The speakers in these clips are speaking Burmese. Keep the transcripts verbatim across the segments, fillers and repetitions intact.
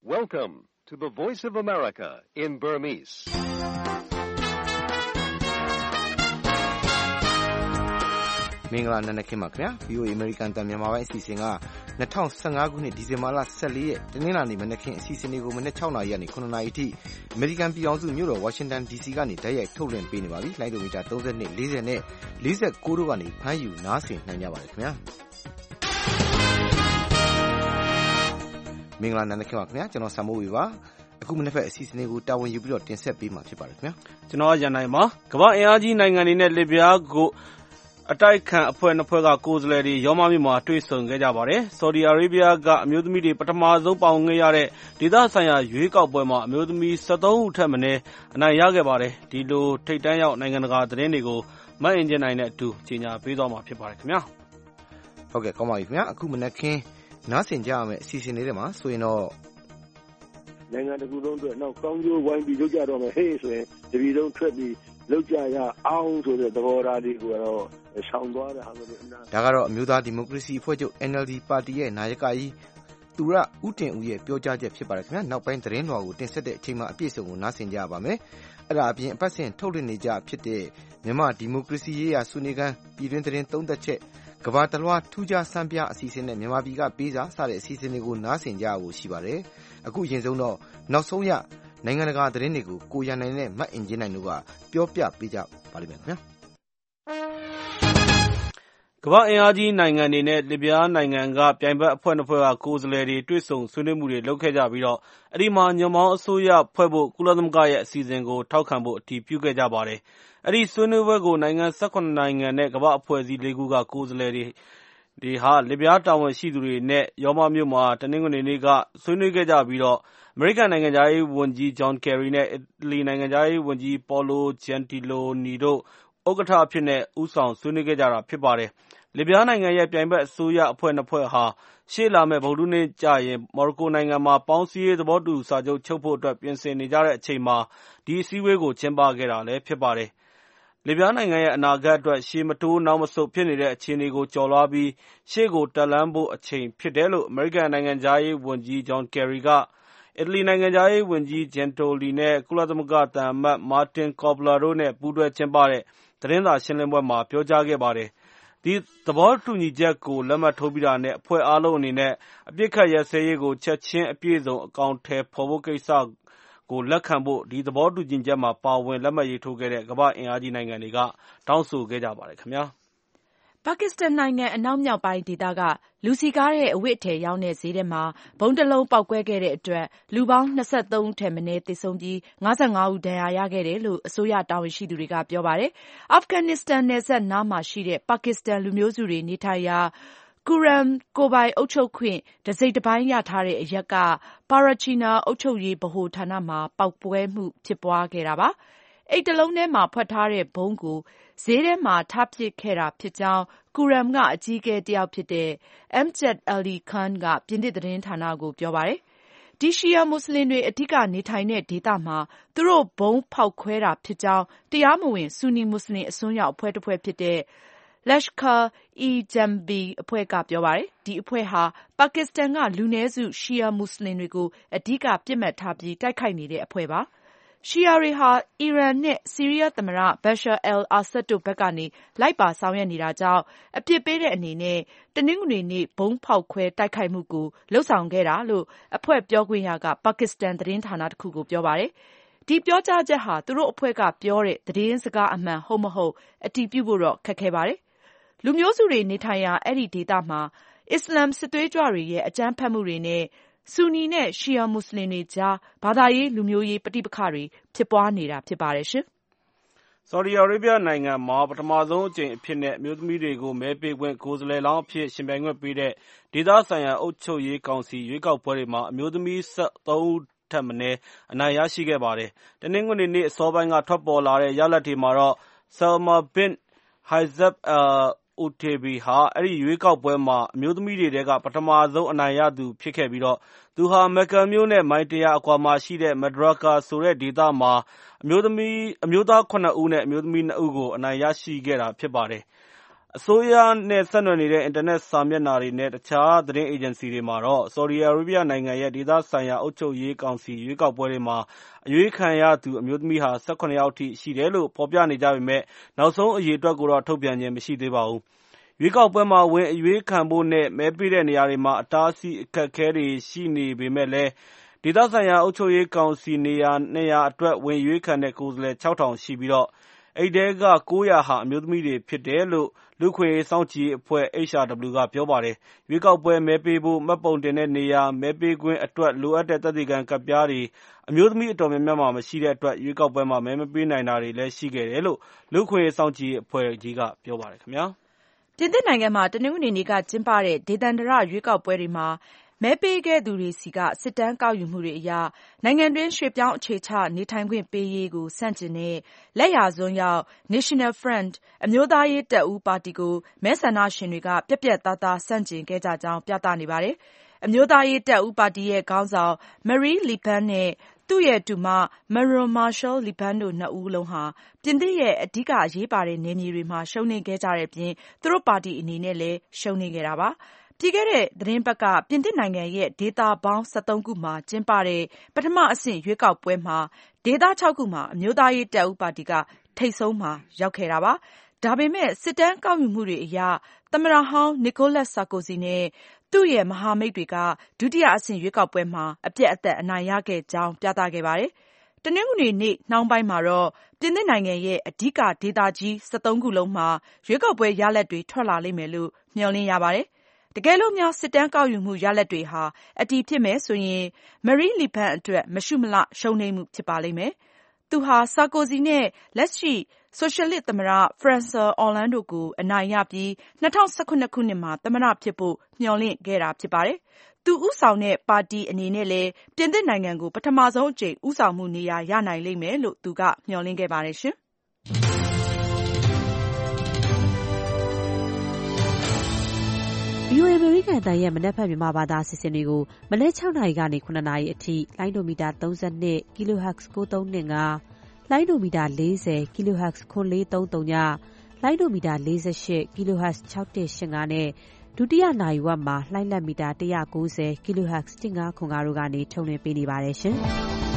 Welcome to the Voice of America in Burmese. ။မင်္ဂလာနံနက်ခင်းပါခင်ဗျာ V O A American တန်မြန်မာပိုင်းအစီအစဉ်က၂၀၁၅ခုနှစ်ဒီဇင်ဘာလ၁၄ရက်တနင်္လာနေ့မနက်ခင်းအစီအစဉ်လေးကိုမနက်၆နာရီကနေ၇နာရီအထိအမေရိကန်ပြည်ထောင်စုမြို့တော်ဝါရှင်တန် ဒီစီ ကနေတိုက်ရိုက်ထုတ်လွှင့်ပေးနေပါပြီ။လိုင်းဒိုမီတာ၃၂ ၄၀နဲ့၄၉တို့ကနေဖမ်းယူနားဆင်နိုင်ကြပါတယ်ခင်ဗျာ။မင်္ဂလာနံနက်ခင်းပါခင်ဗျာကျွန်တော်ဆမ်မိုးဝေပါ။အခုမနေ့ဖက်အစီအစဉ်လေးကိုတာဝန်ယူပြီးတော့တင်ဆက်ပေးမှာဖြစ်ပါတယ်ခင်ဗျာ။ကျွန်တော်ရန်နိုင်ပါကမ္ဘာအင်အားကြီးနိုင်ငံတွေနဲ့လစ်ဗျားကိုအတိုက်ခံအဖွဲ့နှစ်ဖွဲ့ကကိုယ်စားလှယ်တွေရောမမြို့မှာတွေ့ဆုံခဲ့ကြပါတယ်။ဆော်ဒီအာရေဗျကအမျိုးသမီးတွေပထမဆုံးပါဝင်ခဲ့ရတဲ့ဒေသဆိုင်ရာရွေးကောက်ပွဲမှာအမျိုးသမီး၁၃ဦးထက်မနည်းအနိုင်ရခဲ့ပါတယ်။ဒီလိုထိပ်တန်းရောက်နိုင်ငံတကာသတင်းတွေကိုမတ်အင်ဂျင်နိုင်နဲ့အတူကြီးညာပေးသွားမှာဖြစ်ပါတယ်ခင်ဗျာ။ဟုတ်ကဲ့ကောင်းပါပြီခင်ဗျာ။အခုမနက်ခင်းနားဆင်ကြရမယ့်အစီအစဉ်လေးတွေမှာဆိုရင်တော့နိုင်ငံတကူလုံးအတွက်နောက်ကောင်းကျိုးဝိုင်းပြီးလုပ်ကြတော့မယ်ဟေးဆိုရင်တပြည်လုံးထွက်ပြီးလောက်ကြရအောင်ဆိုတဲ့သဘောထားလေးကိုတော့ဆောင်သွားတဲ့ဟာမျိုးတွေဒါကတော့အမျိုးသားဒီမိုကရေစီအဖွဲ့ချုပ် N L D ပါတီရဲ့နာယကကြီးသူရဦးတင်ဦးရဲ့ပြောကြားချက်ဖြစ်ပါတယ်ခင်ဗျာနောက်ပိုင်းသတင်းတော်ကိုတင်ဆက်တဲ့အချိန်မှာအပြည့်အစုံကိုနားဆင်ကြရပါမယ်အဲ့ဒါအပြင်အပတ်စဉ်ထုတ်လွှင့်နေကြဖြစ်တဲ့မြန်မာဒီမိုကရေစီရေးရာဆွေးနွေးခန်းပြည်တွင်းသတင်းသုံးသက်ချက်ကဘာတလွှားထူးခြားစံပြအစီအစဉ်နဲ့မြန်မာပြည်ကပေးစာစတဲ့အစီအစဉ်တွေကိုနားဆင်ကြရဖို့ရှိပါတယ်အခုအရင်ဆုံးတော့နောက်ဆုံးရနိုင်ငံတကာသတင်းတွေကိုကိုရန်နိုင်နဲ့မတ်အင်ဂျင်နိုင်တို့ကပြောပြပေးကြပါလိမ့်မယ်ခင်ဗျာကမ္ဘာအင်အားကြီးနိုင်ငံတွေနဲ့လစ်ဗျားနိုင်ငံကပြိုင်ဘက်အဖွဲ့နှစ်ဖွဲ့ကကိုယ်စားလှယ်တွေတွေ့ဆုံဆွေးနွေးမှုတွေလုပ်ခဲ့ကြပြီးတော့အဲ့ဒီမှာညွန့်ပေါင်းအစိုးရဖွဲ့ဖို့ကုလသမဂ္ဂရဲ့အစီအစဉ်ကိုထောက်ခံဖို့အတည်ပြုခဲ့ကြပါတယ်အဲ့ဒီဆွေးနွေးပွဲကိုနိုင်ငံ၁၇နိုင်ငံနဲ့ကမ္ဘာအဖွဲ့အစည်း၄ခုကကိုယ်စားလှယ်တွေဒီဟာလစ်ဗျားတာဝန်ရှိသူတွေနဲ့ရောမမြို့မှာတနင်္ဂနွေနေ့ကဆွေးနွေးခဲ့ကြပြီးတော့အမေရိကန်နိုင်ငံသားရေးဝန်ကြီးဂျွန်ကယ်ရီနဲ့အီတလီနိုင်ငံသားရေးဝန်ကြီးပေါ်လိုဂျန်တီလိုနီတို့ဥက္ကဋ္ဌအဖြစ်နဲ့ဦးဆောင်ဆွေးနွေးခဲ့ကြတာဖြစ်ပါတယ်လစ်ဗျားနိုင်ငံရဲ့ပြိုင်ဘက်အစိုးရအဖွဲ့နှစ်ဖွဲ့ဟာရှေ့လာမယ့်ဗုဒ္ဓနေ့ကျရင်မော်ရိုကိုနိုင်ငံမှာပေါင်းစည်းရေးသဘောတူစာချုပ်ချုပ်ဖို့အတွက်ပြင်ဆင်နေကြတဲ့အချိန်မှာဒီအစည်းအဝေးကိုကျင်းပခဲ့တာလည်းဖြစ်ပါတယ်လစ်ဗျားနိုင်ငံရဲ့အနာဂတ်အတွက်ရှေ့မတိုးနောက်မဆုတ်ဖြစ်နေတဲ့အခြေအနေကိုကျော်လွှားပြီးရှေ့ကိုတက်လှမ်းဖို့အချိန်ဖြစ်တယ်လို့အမေရိကန်နိုင်ငံသားရေးဝန်ကြီးဂျွန်ကယ်ရီကအီတလီနိုင်ငံသားရေးဝန်ကြီးဂျန်တိုလီနဲ့ကုလသမဂ္ဂသံအမတ်မာတင်ကော့ပလာတို့နဲ့ပူးတွဲကျင်းပတဲ့သတင်းစာရှင်းလင်းပွဲမှာပြောကြားခဲ့ပါတယ်ဒီသဘောတူညီချက်ကိုလက်မှတ်ထိုးပြီးတာနဲ့အဖွဲ့အားလုံးအနေနဲ့အပြစ်ခတ်ရစဲရေးကိုချက်ချင်းအပြည့်စုံအကောင့်ထဲပေါ်ဖို့ကိစ္စကိုလက်ခံဖို့ဒီသဘောတူညီချက်မှာပါဝင်လက်မှတ်ရေးထိုးခဲ့တဲ့ကမ္ဘာအင်အားကြီးနိုင်ငံတွေကတောင်းဆိုခဲ့ကြပါတယ်ခင်ဗျာပါကစ္စတန်နိုင်ငံအနောက်မြောက်ပိုင်းဒေသကလူစည်ကားတဲ့အဝတ်အထည်ရောင်းတဲ့ဈေးထဲမှာဗုံးတစ်လုံးပေါက်ကွဲခဲ့တဲ့အတွက်လူပေါင်း၂၃ဦးထက်မနည်းသေဆုံးပြီး၅၅ဦးဒဏ်ရာရခဲ့တယ်လို့အစိုးရတာဝန်ရှိသူတွေကပြောပါတယ်။အာဖဂန်နစ္စတန်နယ်စပ်နားမှာရှိတဲ့ပါကစ္စတန်လူမျိုးစုတွေနေထိုင်ရာကူရမ်ကိုပိုင်အုပ်ချုပ်ခွင့်တစိတ်တပိုင်းရထားတဲ့အရက်ကပါရာချီနာအုပ်ချုပ်ရေးဗဟိုဌာနမှာပေါက်ကွဲမှုဖြစ်ပွားခဲ့တာပါ။အိတ်တလုံးထဲမှာဖွက်ထားတဲ့ဘုံကိုဈေးထဲမှာထားပစ်ခဲ့တာဖြစ်ကြောင်းကူရမ်ကအကြီးအကဲတယောက်ဖြစ်တဲ့ Amjad Ali Khan ကပြင်သစ်သတင်းဌာနကိုပြောပါတယ်။ဒီရှီယာမွတ်စလင်တွေအဓိကနေထိုင်တဲ့ဒေသမှာသူတို့ဘုံဖောက်ခွဲတာဖြစ်ကြောင်းတရားမဝင်ဆူနီမွတ်စလင်အစွန်းရောက်အဖွဲ့တစ်ဖွဲ့ဖြစ်တဲ့Lashkar-e-Jhaibi အဖွဲ့ကပြောပါတယ်။ဒီအဖွဲ့ဟာပါကစ္စတန်ကလူနည်းစုရှီယာမွတ်စလင်တွေကိုအဓိကပစ်မှတ်ထားပြီးတိုက်ခိုက်နေတဲ့အဖွဲ့ပါ။ရှီယာတွေဟာအီရန်နဲ့ဆီးရီးယားသမ္မတ Bashar al-Assad တို့ဘက်ကနေလိုက်ပါဆောင်ရွက်နေတာကြောင့်အပြစ်ပေးတဲ့အနေနဲ့တနင်္ဂနွေနေ့ဗုံးဖောက်ခွဲတိုက်ခိုက်မှုကိုလုပ်ဆောင်ခဲ့တာလို့အဖွဲ့ပြောခွင့်ရကပါကစ္စတန်သတင်းဌာနတစ်ခုကိုပြောပါတယ်။ဒီပြောကြားချက်ဟာသူတို့အဖွဲ့ကပြောတဲ့သတင်းစကားအမှန်ဟုတ်မဟုတ်အတည်ပြုဖို့တော့ခက်ခဲပါတယ်။လူမျိုးစုတွေနေထိုင်ရာအဲ့ဒီဒေသမှာအစ္စလမ်စစ်သွေးကြွတွေရဲ့အကြမ်းဖက်မှုတွေနဲ့ဆူနီနဲ့ရှီယာမွတ်စလင်တွေကြားဘာသာရေးလူမျိုးရေးပဋိပက္ခတွေဖြစ်ပွားနေတာဖြစ်ပါတယ်ရှင်။ဆော်ဒီအာရေဗျနိုင်ငံမှာပထမဆုံးအကြိမ်အဖြစ်နဲ့အမျိုးသမီးတွေကိုမဲပေးခွင့်ကိုယ်စားလှယ်လောင်းအဖြစ်ရှင်ပြိုင်ခွင့်ပေးတဲ့ဒေသဆိုင်ရာအုပ်ချုပ်ရေးကောင်စီရွေးကောက်ပွဲတွေမှာအမျိုးသမီး၁၃ဦးထက်မနည်းအနိုင်ရရှိခဲ့ပါတယ်။တနင်္ဂနွေနေ့အစောပိုင်းကထွက်ပေါ်လာတဲ့ရလဒ်တွေမှာတော့ Salma bint Hizab al-Utaibi ဟာအဲ့ဒီရွေးကောက်ပွဲမှာအမျိုးသမီးတွေထဲကပထမဆုံးအနိုင်ရသူဖြစ်ခဲ့ပြီးတော့သူဟာမက်ကာမြို့နဲ့မိုင်တရာအကွာမှာရှိတဲ့မဒရာကာဆိုတဲ့ဒေသမှာအမျိုးသမီးအမျိုးသားခုနှစ်ဦးနဲ့အမျိုးသမီးနှစ်ဦးကိုအနိုင်ရရှိခဲ့တာဖြစ်ပါတယ်အစိုးရနဲ့ဆက်နွယ်နေတဲ့ အင်တာနက်စာမျက်နှာတွေနဲ့တခြားသတင်းအေဂျင်စီတွေမှာတော့ ဆော်ဒီအာရေဗျနိုင်ငံရဲ့ဒေသဆိုင်ရာအုပ်ချုပ်ရေးကောင်စီရွေးကောက်ပွဲတွေမှာအရွေးခံရသူအမျိုးသမီးဟာ၁၇ယောက်အထိရှိတယ်လို့ဖော်ပြနေကြပေမဲ့နောက်ဆုံးအရေအတွက်ကိုတော့ထုတ်ပြန်ခြင်းမရှိသေးပါဘူး။ရွေးကောက်ပွဲမှာဝင်အရွေးခံဖို့နဲ့မဲပေးတဲ့နေရာတွေမှာအတားအဆီးအခက်အခဲတွေရှိနေပေမဲ့လည်းဒေသဆိုင်ရာအုပ်ချုပ်ရေးကောင်စီနေရာနှစ်ရာအတွက်ဝင်ရွေးခံတဲ့ကိုယ်စားလှယ်ခြောက်ထောင်ရှိပြီးတော့အဲဒီထဲကကိုးရာဟာအမျိုးသမီးတွေဖြစ်တယ်လို့လူ့အခွင့်အရေးစောင့်ကြည့်ရေးအဖွဲ့ H R W ကပြောပါတယ်။ရွေးကောက်ပွဲမဲပေးဖို့မှတ်ပုံတင်တဲ့နေရာမဲပေးခွင့်အတွက်လိုအပ်တဲ့သက်သေခံကဒ်ပြားတွေအမျိုးသမီးအတော်များများမှာမရှိတဲ့အတွက်ရွေးကောက်ပွဲမှာမဲမပေးနိုင်တာတွေလည်းရှိခဲ့တယ်လို့လူ့အခွင့်အရေးစောင့်ကြည့်ရေးအဖွဲ့ကြီးကပြောပါတယ်ခင်ဗျာ။ပြင်သစ်နိုင်ငံမှာတနင်္ဂနွေနေ့ကကျင်းပတဲ့ဒေသန္တရရွေးကောက်ပွဲတွေမှာမဲပေးခဲ့သူတွေဆီကစစ်တမ်းကောက်ယူမှုတွေအရနိုင်ငံတွင်းရွှေ့ပြောင်းအခြေချနေထိုင်ခွင့်ပေးရေးကိုဆန့်ကျင်တဲ့လက်ယာစွန်းရောက် National Front အမျိုးသားရေးတပ်ဦးပါတီကိုမဲဆန္ဒရှင်တွေကပြတ်ပြတ်သားသားဆန့်ကျင်ခဲ့ကြကြောင်းပြသနေပါတယ်။အမျိုးသားရေးတပ်ဦးပါတီရဲ့ခေါင်းဆောင် Marine Le Pen နဲ့သူ့ရဲ့တူမ Marie-Marchal Le Pen တို့နှစ်ဦးလုံးဟာပြင်သစ်ရဲ့အဓိကအရေးပါတဲ့နယ်မြေတွေမှာရှုံးနိမ့်ခဲ့ကြတဲ့အပြင်သူတို့ပါတီအနေနဲ့လည်းရှုံးနိမ့်ခဲ့တာပါ။ပြီးခဲ့တဲ့သတင်းပတ်ကပြင်သစ်နိုင်ငံရဲ့ဒေသပေါင်း၁၃ခုမှာကျင်းပတဲ့ပထမအဆင့်ရွေးကောက်ပွဲမှာဒေသ၆ခုမှာအမျိုးသားရေးတပ်ဦးပါတီကထိပ်ဆုံးမှာရောက်ခဲ့တာပါ။ဒါပေမဲ့စစ်တမ်းကောက်ယူမှုတွေအရသမ္မတဟောင်း Nicolas Sarkozy နဲ့သူ့ရဲ့မဟာမိတ်တွေကဒုတိယအဆင့်ရွေးကောက်ပွဲမှာအပြတ်အသတ်အနိုင်ရခဲ့ကြောင်းပြသခဲ့ပါတယ်။တနင်္ဂနွေနေ့နှောင်းပိုင်းမှာတော့ပြင်သစ်နိုင်ငံရဲ့အဓိကဒေသကြီး၁၃ခုလုံးမှာရွေးကောက်ပွဲရလဒ်တွေထွက်လာလိမ့်မယ်လို့မျှော်လင့်ရပါတယ်။တကယ်လို့များစစ်တမ်းကောက်ယူမှုရလဒ်တွေဟာအတည်ဖြစ်မယ်ဆိုရင် Marine Le Pen အတွက်မရှုမလှရှုံးနိမ့်မှုဖြစ်ပါလိမ့်မယ်။သူဟာ Sarkozy နဲ့လက်ရှိဆိုရှယ်လစ်သမ္မတ François Hollande တို့ကိုအနိုင်ရပြီး၂၀၁၇ခုနှစ်မှာသမ္မတဖြစ်ဖို့မျှော်လင့်ခဲ့တာဖြစ်ပါတယ်။သူဦးဆောင်တဲ့ပါတီအနေနဲ့လည်းပြင်သစ်နိုင်ငံကိုပထမဆုံးအကြိမ်ဦးဆောင်မှုနေရာရနိုင်လိမ့်မယ်လို့သူကမျှော်လင့်ခဲ့ပါတယ်ရှင်။ဗီအိုအေ အမေရိကန်အသံရဲ့မနက်ဖြန်မြန်မာဘာသာအစီအစဉ်တွေကိုမနက်၆နာရီကနေ၇နာရီအထိလိုင်းဒိုမီတာ၃၂ kilohertz ၉၃၂၅ လိုင်းဒိုမီတာ၄၀ kilohertz ခွန်၄၃၃ည လိုင်းဒိုမီတာ၄၈ kilohertz ၆၁၈၅နဲ့ဒုတိယနာရီဝက်မှာလှိုင်းလက်မီတာ၁၉၀ kilohertz ၁၅ခွန်၅တို့ကနေထုတ်လွှင့်ပေးနေပါတယ်ရှင်။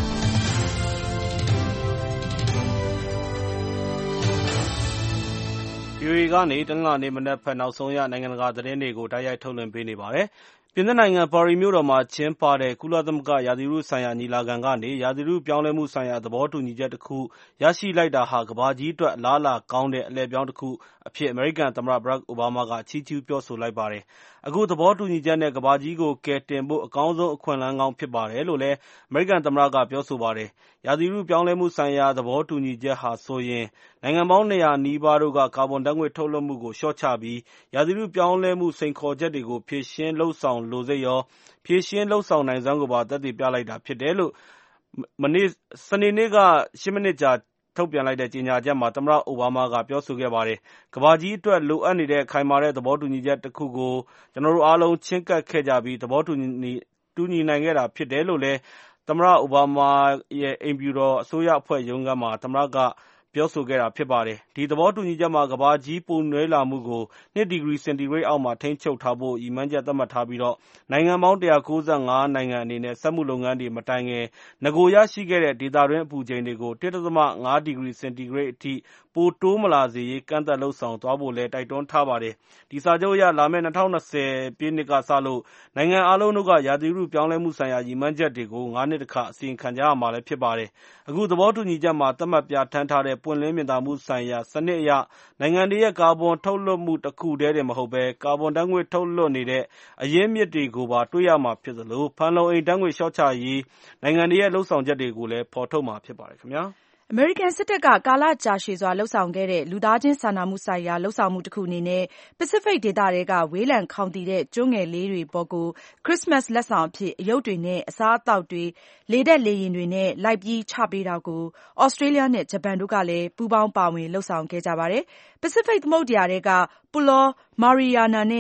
ဗီအိုအေကနေတနင်္လာနေ့မနက်ဖြန်နောက်ဆုံးရနိုင်ငံတကာသတင်းတွေကိုတိုက်ရိုက်ထုတ်လွှင့်ပေးနေပါတယ်။ပြင်သစ်နိုင်ငံပါရီမြို့တော်မှာကျင်းပတဲ့ကုလသမဂ္ဂရာသီဥတုဆိုင်ရာညီလာခံကနေရာသီဥတုပြောင်းလဲမှုဆိုင်ရာသဘောတူညီချက်တခုရရှိလိုက်တာဟာကမ္ဘာကြီးအတွက်အလားအလာကောင်းတဲ့အလှည့်အပြောင်းတခုအဖြစ်အမေရိကန်သမ္မတဘရက်ခ်အိုဘားမားကချီးကျူးပြောဆိုလိုက်ပါတယ်။အခုသဘောတူညီချက်နဲ့ကမ္ဘာကြီးကိုကယ်တင်ဖို့အကောင်းဆုံးအခွင့်အလမ်းကောင်းဖြစ်ပါတယ်လို့လည်းအမေရိကန်သမ္မတကပြောဆိုပါတယ်။ရာသီဥတုပြောင်းလဲမှုဆိုင်ရာသဘောတူညီချက်ဟာဆိုရင်နိုင်ငံပေါင်း၂ရာနီးပါးတို့ကကာဗွန်ဓာတ်ငွေ့ထုတ်လွှတ်မှုကိုလျှော့ချပြီးရာသီဥတုပြောင်းလဲမှုစိန်ခေါ်ချက်တွေကိုဖြေရှင်းလုပ်ဆောင်လိုစိတ်ရောဖြေရှင်းလုပ်ဆောင်နိုင်စွမ်းကိုပါသက်သေပြလိုက်တာဖြစ်တယ်လို့စနေနေ့က၈မိနစ်ကြာထုတ်ပြန်လိုက်တဲ့ကြေညာချက်မှာသမ္မတအိုဘားမားကပြောဆိုခဲ့ပါတယ်။ကမ္ဘာကြီးအတွက်လိုအပ်နေတဲ့ခိုင်မာတဲ့သဘောတူညီချက်တခုကိုကျနော်တို့အားလုံးချဉ်းကပ်ခဲ့ကြပြီးသဘောတူညီနိုင်ခဲ့တာဖြစ်တယ်လို့လည်းသမ္မတအိုဘားမားရဲ့အိမ်ဖြူတော်အစိုးရအဖွဲ့ရုံးခန်းမှာသမ္မတကပြောဆိုခဲ့တာဖြစ်ပါတယ်။ဒီသဘောတူညီချက်မှာကမ္ဘာကြီးပူနွေးလာမှုကို၂ဒီဂရီစင်တီဂရိတ်အောက်မှာထိန်းချုပ်ထားဖို့ရည်မှန်းချက်သတ်မှတ်ထားပြီးနိုင်ငံပေါင်း၁၉၅နိုင်ငံအနေနဲ့စက်မှုလုပ်ငန်းတွေမတိုင်ခင်နဂိုရရှိခဲ့တဲ့ဒေသတွင်းအပူချိန်တွေကို၁.၅ဒီဂရီစင်တီဂရိတ်အထိပိုတိုးမလာစေရေးကန့်သတ်လုပ်ဆောင်သွားဖို့လည်းတိုက်တွန်းထားပါတယ်။ဒီစာချုပ်အရလာမယ့်၂၀၂၀ပြည့်နှစ်ကစလို့နိုင်ငံအားလုံးတို့ကရာသီဥတုပြောင်းလဲမှုဆိုင်ရာရည်မှန်းချက်တွေကိုငါးနှစ်တခါအစီရင်ခံကြရမှာလည်းဖြစ်ပါတယ်။အခုသဘောတူညီချက်မှာသတ်မှတ်ပြဋ္ဌာန်းထားတဲ့ပွင့်လင်းမြင်သာမှုဆိုင်ရာစနစ်အရနိုင်ငံတွေရဲ့ကာဗွန်ထုတ်လွှတ်မှုတခုတည်းတင်မဟုတ်ဘဲကာဗွန်ဓာတ်ငွေ့ထုတ်လွှတ်နေတဲ့အရင်းအမြစ်တွေကိုပါတွေ့ရမှာဖြစ်သလိုဖန်လုံအိမ်ဓာတ်ငွေ့လျှော့ချရေးနိုင်ငံတွေရဲ့လုပ်ဆောင်ချက်တွေကိုလည်းဖော်ထုတ်မှာဖြစ်ပါတယ်ခင်ဗျာ။အမေရိကန်စစ်တပ်ကကာလကြာရှည်စွာလုပ်ဆောင်ခဲ့တဲ့လူသားချင်းစာနာမှုဆိုင်ရာလုပ်ဆောင်မှုတခုအနေနဲ့ပစိဖိတ်ဒေသထဲကဝေးလံခေါင်သီတဲ့ကျွန်းငယ်လေးတွေပေါ်ကိုခရစ်စမတ်လက်ဆောင်အဖြစ်အရုပ်တွေနဲ့အစားအသောက်တွေလေတပ်လေယာဉ်တွေနဲ့လိုက်ပြီးချပေးတာကိုဩစတြေးလျနဲ့ဂျပန်တို့ကလည်းပူးပေါင်းပါဝင်လုပ်ဆောင်ခဲ့ကြပါတယ်။ပစိဖိတ်သမုဒ္ဒရာထဲက Pulo Mariana နဲ့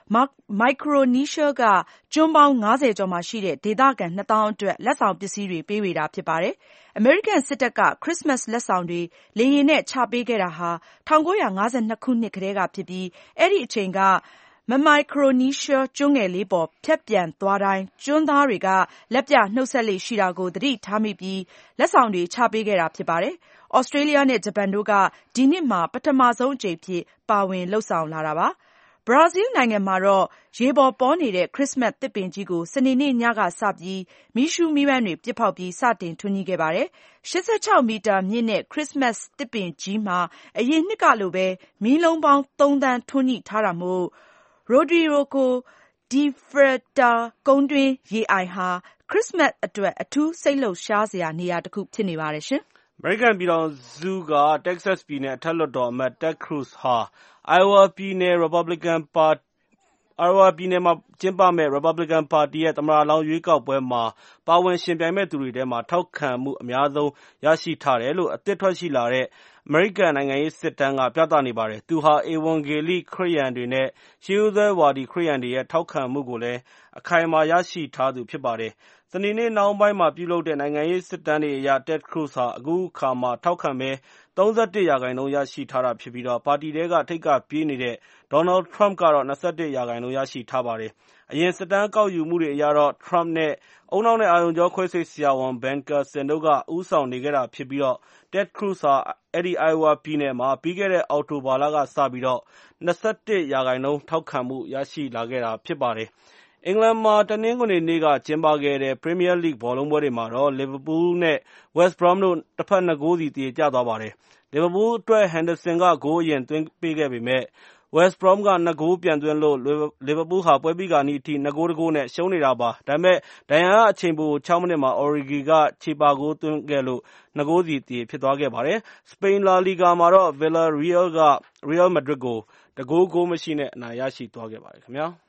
မိုက်ခရိုနီးရှားကကျွန်းပေါင်းငါးဆယ်ကျော်မှာရှိတဲ့ဒေသခံနှစ်သောင်းအတွက်လက်ဆောင်ပစ္စည်းတွေပေးဝေတာဖြစ်ပါတယ်။ အမေရိကန်စစ်တပ်ကခရစ်စမတ်လက်ဆောင်တွေလေယာဉ်နဲ့ချပေးခဲ့တာဟာ၁၉၅၂ခုနှစ်ကတည်းကဖြစ်ပြီးအဲဒီအချိန်ကမမိုက်ခရိုနီးရှားကျွန်းငယ်လေးပေါ်ဖြတ်ပြန်သွားတိုင်းကျွန်းသားတွေကလက်ပြနှုတ်ဆက်လေ့ရှိတာကိုသတိထားမိပြီးလက်ဆောင်တွေချပေးခဲ့တာဖြစ်ပါတယ်။ သြစတြေးလျနဲ့ဂျပန်တို့ကဒီနှစ်မှာပထမဆုံးအကြိမ်ဖြစ်ပါဝင်လုပ်ဆောင်လာတာပါ။ ဘရာဇီးနိုင်ငံမှာတော့ရေပေါ်ပေါ်နေတဲ့ခရစ်စမတ်သစ်ပင်ကြီးကိုစနေနေ့ညကစပြီးမီးရှူးမီးပန်းတွေပစ်ဖောက်ပြီးစတင်ထွန်းညှိခဲ့ပါတယ်။ ၈၆မီတာမြင့်တဲ့ခရစ်စမတ်သစ်ပင်ကြီးမှာအရင်နှစ်ကလိုပဲမီးလုံးပေါင်းသုံးသန်းထွန်းညှိထားတာမို့Rodrigo de Freitas ကုန်းတွင်းရေအိုင်ဟာခရစ်စမတ်အတွက်အထူးစိတ်လှုပ်ရှားစရာနေရာတခုဖြစ်နေပါတယ်ရှင်။အမေရိကန်ပြည်ထောင်စုကတက္ကဆက်ပြည်နယ်အထက်လွှတ်တော်အမတ် Ted Cruz ဟာ Iowa ပြည်နယ် Republican ပါတီIowa ပြည်နယ်မှာကျင်းပမယ့် Republican ပါတီရဲ့သမ္မတလောင်းရွေးကောက်ပွဲမှာပါဝင်ယှဉ်ပြိုင်မယ့်သူတွေထဲမှာထောက်ခံမှုအများဆုံးရရှိထားတယ်လို့အသစ်ထွက်ရှိလာတဲ့အမေရိကန်နိုင်ငံရေးစစ်တမ်းကပြသနေပါတယ်။ သူဟာ ဧဝံဂေလိခရစ်ယာန်တွေနဲ့ရှေးရိုးစွဲဝါဒီခရစ်ယာန်တွေရဲ့ထောက်ခံမှုကိုလည်းအခိုင်အမာရရှိထားသူဖြစ်ပါတယ်။ စနေနေ့နှောင်းပိုင်းမှာပြုလုပ်တဲ့နိုင်ငံရေးစစ်တမ်းတွေအရ Ted Cruz ဟာအခုအခါမှာထောက်ခံမဲ၃၁ရာခိုင်နှုန်းရရှိထားတာဖြစ်ပြီးပါတီထဲကထိပ်ကပြေးနေတဲ့ Donald Trump ကတော့၂၁ရာခိုင်နှုန်းရရှိထားပါတယ်။ အရင်စစ်တမ်းကောက်ယူမှုတွေအရတော့ Trump နဲ့ ဦးနှောက်နဲ့အာရုံကြောခွဲစိတ်ဆရာဝန် Ben Carson တို့ကဦးဆောင်နေခဲ့တာဖြစ်ပြီး Ted Cruz ဟာအဲဒီ Iowa ပြည်နယ်မှာပြီးခဲ့တဲ့အောက်တိုဘာလကစပြီး၂၁ရာခိုင်နှုန်းထောက်ခံမှုရရှိလာခဲ့တာဖြစ်ပါတယ်။ အင်္ဂလန်မှာတနင်္ဂနွေနေ့ကကျင်းပခဲ့တဲ့ Premier League ဘောလုံးပွဲတွေမှာတော့ Liverpool နဲ့ West Brom တို့တဘက်နှစ်ဂိုးစီသရေကျသွားပါတယ်။ Liverpool အတွက် Henderson ကဂိုးအရင်သွင်းပေးခဲ့ပေမယ့် West Brom ကနှစ်ဂိုးပြန်သွင်းလို့ Liverpool ဟာပွဲပြီးခါနီးအထိနှစ်ဂိုးတစ်ဂိုးနဲ့ရှုံးနေတာပါ။ ဒါပေမဲ့ဒဏ်ရာကအချိန်ပိုခြောက်မိနစ်မှာ Origi ကချေပဂိုးသွင်းခဲ့လို့နှစ်ဂိုးစီသရေဖြစ်သွားခဲ့ပါတယ်။ စပိန်လာလီဂါမှာတော့ Villarreal က Real Madrid ကိုတစ်ဂိုး ဂိုးမရှိနဲ့အနိုင်ရရှိသွားခဲ့ပါတယ်ခင်ဗျာ။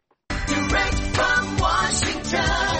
Direct from Washington,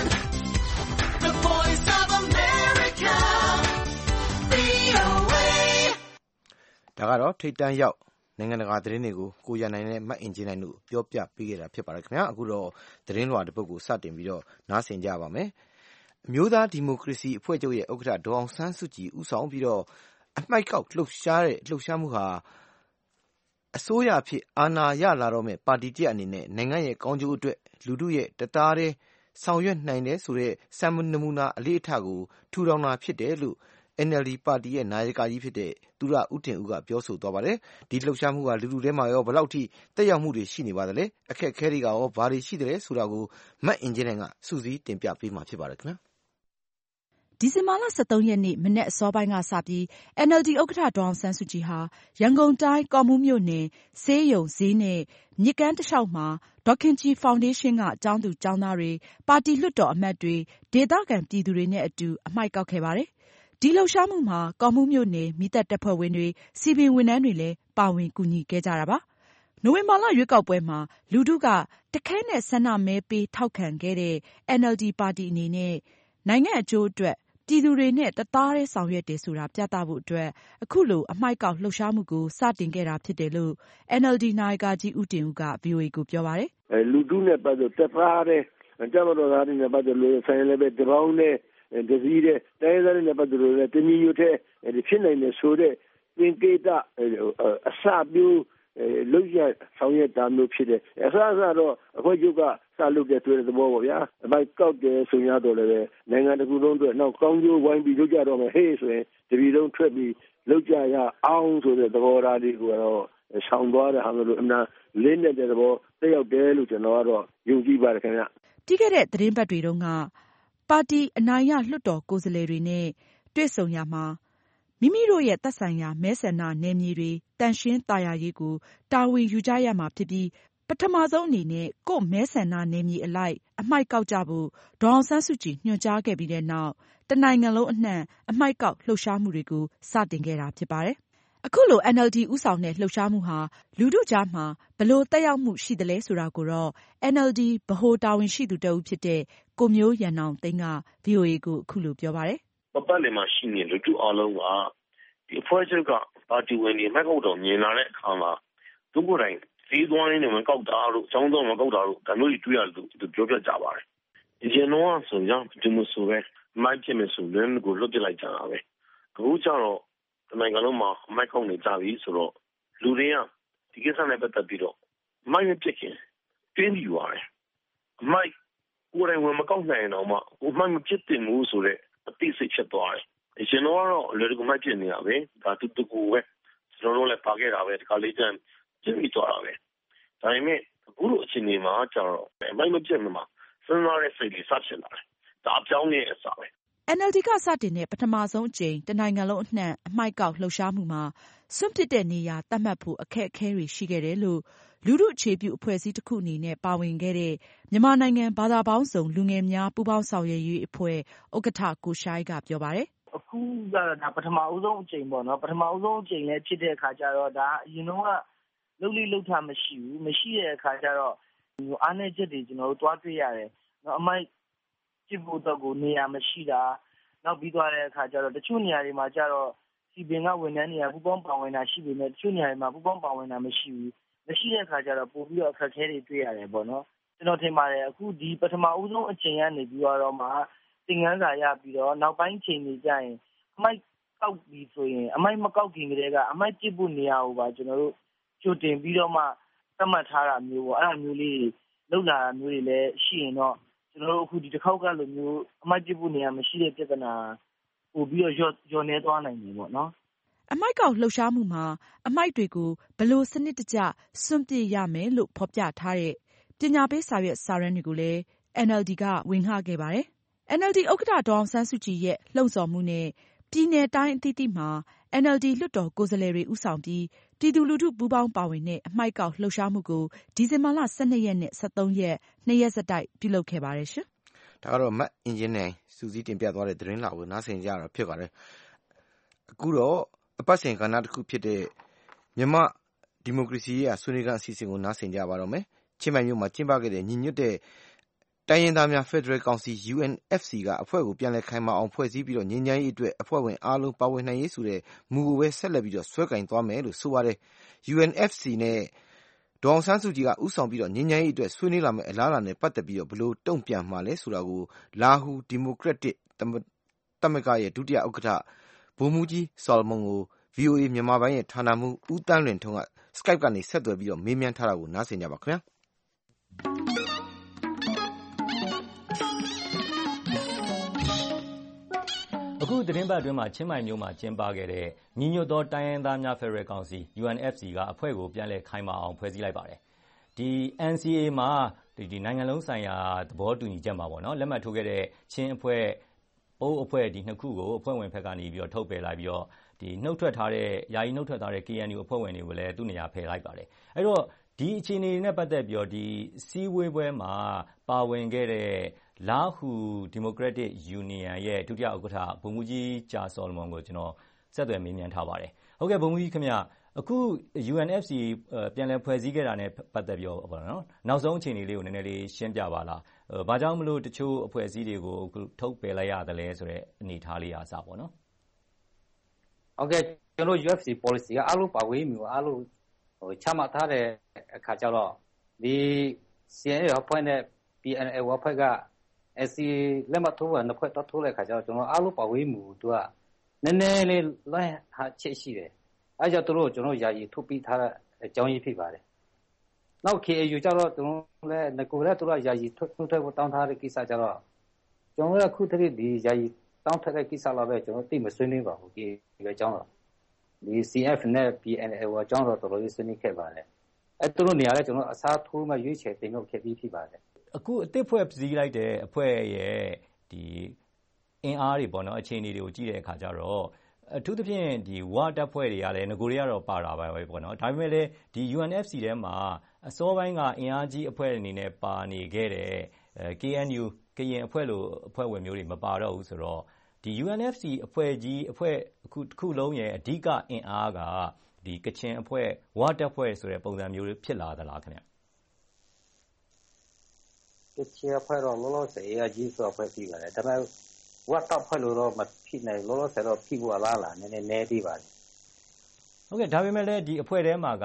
the voice of America, ဗွီအိုအေဒါကတော့ထိပ်တန်းရောက်နိုင်ငံတကာသတင်းတွေကိုကိုရနိုင်နဲ့မအင်ဂျင်နိုင်တို့ပြောပြပေးခဲ့တာဖြစ်ပါတယ်ခင်ဗျာအခုတော့သတင်းလွှာတစ်ပုဒ်ကိုစတင်ပြီးတော့နားဆင်ကြပါမယ်အမျိုးသားဒီမိုကရေစီအဖွဲ့ချုပ်ရဲ့ဥက္ကဋ္ဌဒေါ်အောင်ဆန်းစုကြည်ဦးဆောင်ပြီးတော့အမှိုက်ကောက်လှုပ်ရှားတဲ့လှုပ်ရှားမှုဟာအစိုးရအဖြစ်အာဏာရလာတော့မဲ့ပါတီတရပ်အနေနဲ့နိုင်ငံရဲ့ကောင်းကျိုးအတွက်လူထုရဲ့တသားတည်းဆောင်ရွက်နိုင်တယ်ဆိုတဲ့စံနမူနာအလေးအထားကိုထူထောင်တာဖြစ်တယ်လို့N L D ပါတီရဲ့နာယကကြီးဖြစ်တဲ့သူရဦးတင်ဦးကပြောဆိုသွားပါတယ်။ဒီလှုပ်ရှားမှုကလူထုထဲမှာရောဘယ်လောက်ထိတက်ရောက်မှုတွေရှိနေပါသလဲ။အခက်အခဲတွေကရောဘာတွေရှိတယ်လဲဆိုတာကိုမအင်ဂျင်နိုင်ကစုစည်းတင်ပြပေးမှာဖြစ်ပါတယ်ခင်ဗျာ။ဒီဇင်ဘာလ၁၃ရက်နေ့မနက်အစောပိုင်းကစပြီး N L D ဥက္ကဋ္ဌဒေါ်အောင်ဆန်းစုကြည်ဟာရန်ကုန်တိုင်းကော့မှူးမြို့နယ်ဆေးရုံဈေးနဲ့မြစ်ကမ်းတလျှောက်မှာဒေါ်ခင်ကြည်ဖောင်ဒေးရှင်းကကျောင်းသူကျောင်းသားတွေပါတီလွှတ်တော်အမတ်တွေဒေသခံပြည်သူတွေနဲ့အတူအမှိုက်ကောက်ခဲ့ပါတယ်။ဒီလှုပ်ရှားမှုမှာကော့မှူးမြို့နယ်မီးသတ်တပ်ဖွဲ့ဝင်တွေစည်ပင်ဝန်ထမ်းတွေလည်းပါဝင်ကူညီခဲ့ကြတာပါ။နိုဝင်ဘာလရွေးကောက်ပွဲမှာလူထုကတခဲနက်ဆန္ဒမဲပေးထောက်ခံခဲ့တဲ့ N L D ပါတီအနေနဲ့နိုင်ငံအကျိုးအတွက်ပြည်သူတွေနဲ့တသားတည်းဆောင်ရွက်တယ်ဆိုတာပြသဖို့အတွက်အခုလိုအမှိုက်ကောက်လှုပ်ရှားမှုကိုစတင်ခဲ့တာဖြစ်တယ်လို့ N L D နာယကကြီးဦးတင်ဦးက ဗွီအိုအေကိုပြောပါတယ်။လူထုနဲ့ပတ်သက်တသားတည်းတပ်မတော်သားတွေနဲ့ပတ်သက်လို့ဆိုင်လည်းပဲတပေါင်းနဲ့တစည်းတဲ့တိုင်းသားတွေနဲ့ပတ်သက်လို့တနည်းရွတ်တဲ့ဖြစ်နိုင်တယ်ဆိုတဲ့သင်္ကေတအစပြုလုံရဆောင်ရွက်တာမျိုးဖြစ်တယ်အစအစတော့အဖွဲ့ချုပ်ကစလုပ်တဲ့ဆိုတဲ့သဘောပေါ့ဗျာအမိုက်ကောက်တယ်ဆိုရတော့လည်းပဲနိုင်ငံတစ်ခုလုံးအတွက်နောက်ကောင်းကျိုးဝိုင်းပြီးလုပ်ကြတော့မယ်ဟေးဆိုရင်တပြည်လုံးထွက်ပြီးလုပ်ကြရအောင်ဆိုတဲ့သဘောထားလေးကိုတော့ဆောင်သွားတဲ့ဟာမျိုးလို့အမှန်လင်းတဲ့သဘောတက်ရောက်တယ်လို့ကျွန်တော်ကတော့ယုံကြည်ပါတယ်ခင်ဗျပြီးခဲ့တဲ့သတင်းပတ်တွေတုန်းကပါတီအနိုင်ရလွှတ်တော်ကိုယ်စားလှယ်တွေနဲ့တွေ့ဆုံရမှာမိမိတို့ရဲ့သက်ဆိုင်ရာမဲဆန္ဒနယ်မြေတွေတန်ရှင်းသာယာရေးကိုတာဝန်ယူကြရမှာဖြစ်ပြီးပထမဆုံးအနေနဲ့ကိုယ့်မဲဆန္ဒနယ်မြေအလိုက်အမှိုက်ကောက်ကြဖို့ဒေါ်အောင်ဆန်းစုကြည်ညွှန်ကြားခဲ့ပြီးတဲ့နောက်တနိုင်ငံလုံးအနှံ့အမှိုက်ကောက်လှုပ်ရှားမှုတွေကိုစတင်ခဲ့တာဖြစ်ပါတယ်။အခုလို N L D ဦးဆောင်တဲ့လှုပ်ရှားမှုဟာလူထုကြားမှာဘယ်လိုသက်ရောက်မှုရှိသလဲဆိုတာကိုတော့ N L D ဗဟိုတာဝန်ရှိသူတဦးဖြစ်တဲ့ကိုမျိုးရန်နောင်သိန်းက ဗွီအိုအေကိုအခုလိုပြောပါတယ်။ပတ်ပတ်လည်မှာရှိနေလူထုအားလုံးကဒီအဖွဲ့ချုပ်ကပါတီဝင်တွေမှတ်ကောက်တော်မြင်လာတဲ့အခါမှာသူကိုယ်တိုင်သေးသွားနေတယ်မကောက်တာတို့ចောင်းတော့မကောက်တာတို့ဒါမျိုးတွေတွေ့ရတယ်သူပြောပြကြပါတယ်ဒီကျတော့ဆိုရင်ဒီလိုဆိုပဲမိုက်ဖြစ်မယ်ဆိုရင်ကိုလွတ်ပြလိုက်ကြတာပဲအခုကျတော့ဒီနိုင်ငံလုံးမှာမိုက်ကောက်နေကြပြီဆိုတော့လူတွေကဒီကိစ္စနဲ့ပတ်သက်ပြီးတော့မိုက်မဖြစ်ခင်တွင်းပြီးသွားတယ်မိုက်ကိုယ်တိုင်ဝင်မကောက်နိုင်တော့မှကိုမိုက်မဖြစ်တင်ဘူးဆိုတော့အသိစိတ်ဖြစ်သွားတယ်ဒီကျတော့လေဒီကမိုက်ဖြစ်နေတာပဲဒါတူတူကိုပဲကျွန်တော်တို့လည်းပါခဲ့တာပဲဒီကလေးတန်းကျင်းပြီးသွားတာပဲဒါပေမဲ့အခုလိုအခြေအနေမှာကျတော့မိုက်မဖြစ်မှာစဉ်းစားတဲ့စိတ်လေးစဖြစ်လာတယ်ဒါအပြောင်းနဲ့အစားပဲအန်အယ်လ်ဒီ ကစတင်တဲ့ပထမဆုံးအကြိမ်တနိုင်ငံလုံးအနှံ့အမှိုက်ကောက်လှုပ်ရှားမှုမှာစွန့်ပစ်တဲ့နေရာသတ်မှတ်ဖို့အခက်အခဲတွေရှိခဲ့တယ်လို့လူထုအခြေပြုအဖွဲ့အစည်းတစ်ခုအနေနဲ့ပါဝင်ခဲ့တဲ့မြန်မာနိုင်ငံဘာသာပေါင်းစုံလူငယ်များပူးပေါင်းဆောင်ရွက်ရေးအဖွဲ့ဥက္ကဋ္ဌကိုရှိုင်းကပြောပါတယ်။အခုကတော့ဒါပထမဦးဆုံးအကြိမ်ပေါ့နော်ပထမဦးဆုံးအကြိမ်လည်းဖြစ်တဲ့အခါကျတော့ဒါအရင်တော့ကလှုပ်လိလှုပ်ထားမရှိဘူးမရှိတဲ့အခါကျတော့အားနည်းချက်တွေကျွန်တော်တို့တွားတွေ့ရတယ်။နော်အမိုက်ကြည့်ဖို့တော့ကိုနေရာမရှိတာနောက်ပြီးသွားတဲ့အခါကျတော့တချို့နေရာတွေမှာကျတော့စီပင်ကဝန်ထမ်းတွေကပူပေါင်းပါဝင်တာရှိပေမဲ့တချို့နေရာတွေမှာပူပေါင်းပါဝင်တာမရှိဘူးမရှိတဲ့အခါကျတော့ပို့ပြီးတော့အခက်အခဲတွေတွေ့ရတယ်ပေါ့နော်ကျွန်တော်ထင်ပါတယ်အခုဒီပထမဦးဆုံးအချိန်ကနေပြီးတော့မှသင်ခန်းစာရပြီးတော့နောက်ပိုင်းချိန်တွေကျရင်အမိုက်ကောက်ပြီးဆိုရင်အမိုက်မကောက်ခင်ကတည်းကအမိုက်ကြည့်ဖို့နေရာကိုပါကျွန်တော်တို့ကြိုတင်ပြီးတော့မှသတ်မှတ်ထားတာမျိုးပေါ့အဲ့ဒါမျိုးလေးတွေလောက်လာတာမျိုးတွေလည်းရှိရင်တော့ကျွန်တော်တို့အခုဒီတစ်ခေါက်ကလိုမျိုးအမိုက်ကြည့်ဖို့နေရာမရှိတဲ့ပြဿနာပို့ပြီးတော့ရောနေသွားနိုင်တယ်ပေါ့နော်အမိုက်ကောက်လှုပ်ရှားမှုမှာအမိုက်တွေကိုဘယ်လိုစနစ်တကျစွန့်ပစ်ရမယ်လို့ဖော်ပြထားတဲ့ပညာပေးစာရွက်စာတမ်းတွေကိုလည်း အန်အယ်လ်ဒီ ကဝင်ငှခဲ့ပါတယ်။ အန်အယ်လ်ဒီ ဥက္ကဋ္ဌဒေါ်အောင်ဆန်းစုကြည်ရဲ့လှုံ့ဆော်မှုနဲ့ပြည်နယ်တိုင်းအသီးသီးမှာ အန်အယ်လ်ဒီ လွှတ်တော်ကိုယ်စားလှယ်တွေဦးဆောင်ပြီးပြည်သူလူထုပူးပေါင်းပါဝင်တဲ့အမိုက်ကောက်လှုပ်ရှားမှုကိုဒီဇင်ဘာလ ၁၂ ရက်နဲ့ ၁၃ ရက်နှစ်ရက်ဆက်တိုက်ပြုလုပ်ခဲ့ပါတယ်ရှင်။ဒါကတော့မတ်အင်ဂျင်နိုင်စူးစီးတင်ပြသွားတဲ့သတင်းလွှာကိုနားဆင်ကြရတာဖြစ်ပါတယ်။အခုတော့အပတ်စဉ်ကဏ္ဍတစ်ခုဖြစ်တဲ့မြန်မာဒီမိုကရေစီရေးဆွေးနွေးခန်းအစီအစဉ်ကိုနားဆင်ကြပါတော့မယ်။ချင်းမိုင်မြို့မှာကျင်းပခဲ့တဲ့ညီညွတ်တဲ့တိုင်းရင်းသားများဖက်ဒရယ်ကောင်စီ ယူအန်အက်ဖ်စီ ကအဖွဲ့ကိုပြန်လည်ခိုင်မာအောင်ဖွဲ့စည်းပြီးတော့ငြိမ်းချမ်းရေးအတွက်အဖွဲ့ဝင်အားလုံးပါဝင်နိုင်ရေးဆိုတဲ့မူကိုပဲဆက်လက်ပြီးတော့ဆွဲကင်သွားမယ်လို့ဆိုပါတယ်။ ယူအန်အက်ဖ်စီ နဲ့ဒေါ်အောင်ဆန်းစုကြည်ကဦးဆောင်ပြီးတော့ငြိမ်းချမ်းရေးအတွက်ဆွေးနွေးလာမယ့်အလားအလာနဲ့ပတ်သက်ပြီးတော့ဘယ်လိုတုံ့ပြန်မှာလဲဆိုတာကိုလာဟူဒီမိုကရက်တစ်သမဂ္ဂရဲ့ဒုတိယဥက္ကဋ္ဌဗိုလ်မှူးကြီးဆော်လမွန်ကို ဗွီအိုအေ မြန်မာပိုင်းရဲ့ဌာနမှူးဦးသန်းလွင်ထွန်းက Skype ကနေဆက်သွယ်ပြီးတော့မေးမြန်းထားတာကိုနားဆင်ကြပါခင်ဗျာ။အခုသတင်းပတ်အတွင်းမှာချင်းမိုင်မြို့မှာကျင်းပခဲ့တဲ့ညီညွတ်သောတိုင်းရင်းသားများဖက်ဒရယ်ကောင်စီ ယူအန်အက်ဖ်စီ ကအဖွဲ့ကိုပြန်လည်ခိုင်မာအောင်ဖွဲ့စည်းလိုက်ပါတယ်။ဒီ အန်စီအေ မှာဒီနိုင်ငံလုံးဆိုင်ရာသဘောတူညီချက်မှာပေါ့နော်လက်မှတ်ထိုးခဲ့တဲ့ချင်းအဖွဲ့အိုးအဖွဲ့ဒီနှစ်ခုကိုအဖွဲ့ဝင်ဘက်ကနေပြီးတော့ထုတ်ပယ်လိုက်ပြီးတော့ဒီနှုတ်ထွက်ထားတဲ့ယာယီနှုတ်ထွက်ထားတဲ့ ကေအန်ယူ အဖွဲ့ဝင်တွေကိုလည်းသူ့နေရာဖယ်လိုက်ပါတယ်။အဲ့တော့ဒီအခြေအနေနဲ့ပတ်သက်ပြီးတော့ဒီစီးဝေးပွဲမှာပါဝင်ခဲ့တဲ့လာဟူဒီမိုကရက်တစ်ယူနီယံရဲ့ဒုတိယဥက္ကဋ္ဌဗိုလ်မှူးကြီးကြာဆော်လမွန်ကိုကျွန်တော်ဆက်သွယ်မေးမြန်းထားပါတယ်။ဟုတ်ကဲ့ဗိုလ်မှူးကြီးခင်ဗျအခု ယူအန်အက်ဖ်စီ ပြန်လည်ဖွဲ့စည်းခဲ့တာနဲ့ပတ်သက်ပြီးတော့ပေါ့နော်နောက်ဆုံးအခြေအနေလေးကိုနည်းနည်းလေးရှင်းပြပါလား။ဘာကြောင့်မလို့တချို့အဖွဲ့အစည်းတွေကိုထုတ်ပယ်လိုက်ရတယ်လဲဆိုတဲ့အနေအထားလေးအားစပေါ့နော်။ဟုတ်ကဲ့ကျွန်တော် ယူအက်ဖ်စီ policy ကအားလုံးပါဝင်မျိုးအားလုံးဟိုချမှတ်ထားတဲ့အခါကျတော့ဒီ စီ အန် အေ အဖွဲ့နဲ့ ပီ အန် အယ် အဖွဲ့က အက်စီ လက်မှတ်ထိုးတာနှစ်ဖွဲ့ထိုးတဲ့အခါကျတော့ကျွန်တော်အားလုံးပါဝင်မှုသူကနည်းနည်းလေးလွှဲဟာချက်ရှိတယ်အဲကြောင့်တို့ကျွန်တော်ယာယီထုတ်ပြီးထားတဲ့အကြောင်းရင်းဖြစ်ပါတယ်နောက် ကေ အေ ယူ ကျတော့ကျွန်တော်လည်းငကိုလည်းတို့ကယာယီထုတ်ထုတ်ဖို့တောင်းထားတဲ့ကိစ္စကျတော့ကျွန်တော်လည်းခုတည်းဒီယာယီတောင်းထားတဲ့ကိစ္စလာပဲကျွန်တော်သိမဆွေးနွေးပါဘူးဒီပဲအကြောင်းတော့ဒီ စီ အက်ဖ် နဲ့ ပီ အန် အယ် အကြောင်းတော့တော်တော်လေးဆွေးနွေးခဲ့ပါတယ်အဲတို့နေရာလဲကျွန်တော်အစားထိုးမှရွေးချယ်တင်မြှောက်ခဲ့ပြီးဖြစ်ပါတယ်အခုအသစ်ဖွဲ့စည်းလိုက်တဲ့အဖွဲ့ရဲ့ဒီအင်အားတွေပေါ့နော်အခြေအနေတွေကိုကြည့်တဲ့အခါကျတော့အထူးသဖြင့်ဒီဝါတပ်ဖွဲ့တွေကလည်းငကိုတွေကတော့ပါတာပါပဲပေါ့နော်ဒါပေမဲ့လည်းဒီ ယူအန်အက်ဖ်စီ ထဲမှာအစောပိုင်းကအင်အားကြီးအဖွဲ့အနေနဲ့ပါနေခဲ့တဲ့ ကေအန်ယူ ကရင်အဖွဲ့လိုအဖွဲ့ဝင်မျိုးတွေမပါတော့ဘူးဆိုတော့ဒီ ယူအန်အက်ဖ်စီ အဖွဲ့ကြီးအဖွဲ့အခုတစ်ခုလုံးရဲ့အဓိကအင်အားကဒီကချင်အဖွဲ့ဝါတပ်ဖွဲ့ဆိုတဲ့ပုံစံမျိုးဖြစ်လာသလားခင်ဗျကချင်အဖွဲ့တော့လောလောဆယ်အကြီးဆိုအဖွဲ့ပြီးပါတယ်ဒါပေမဲ့ဝတ်တော့ဖွဲ့လို့တော့မဖြစ်နိုင်လောလောဆယ်တော့ဖြစ်ဖို့အလားအလာနည်းနည်းနည်းသေးပါတယ်ဟုတ်ကဲ့ဒါပေမဲ့လည်းဒီအဖွဲ့ထဲမှာက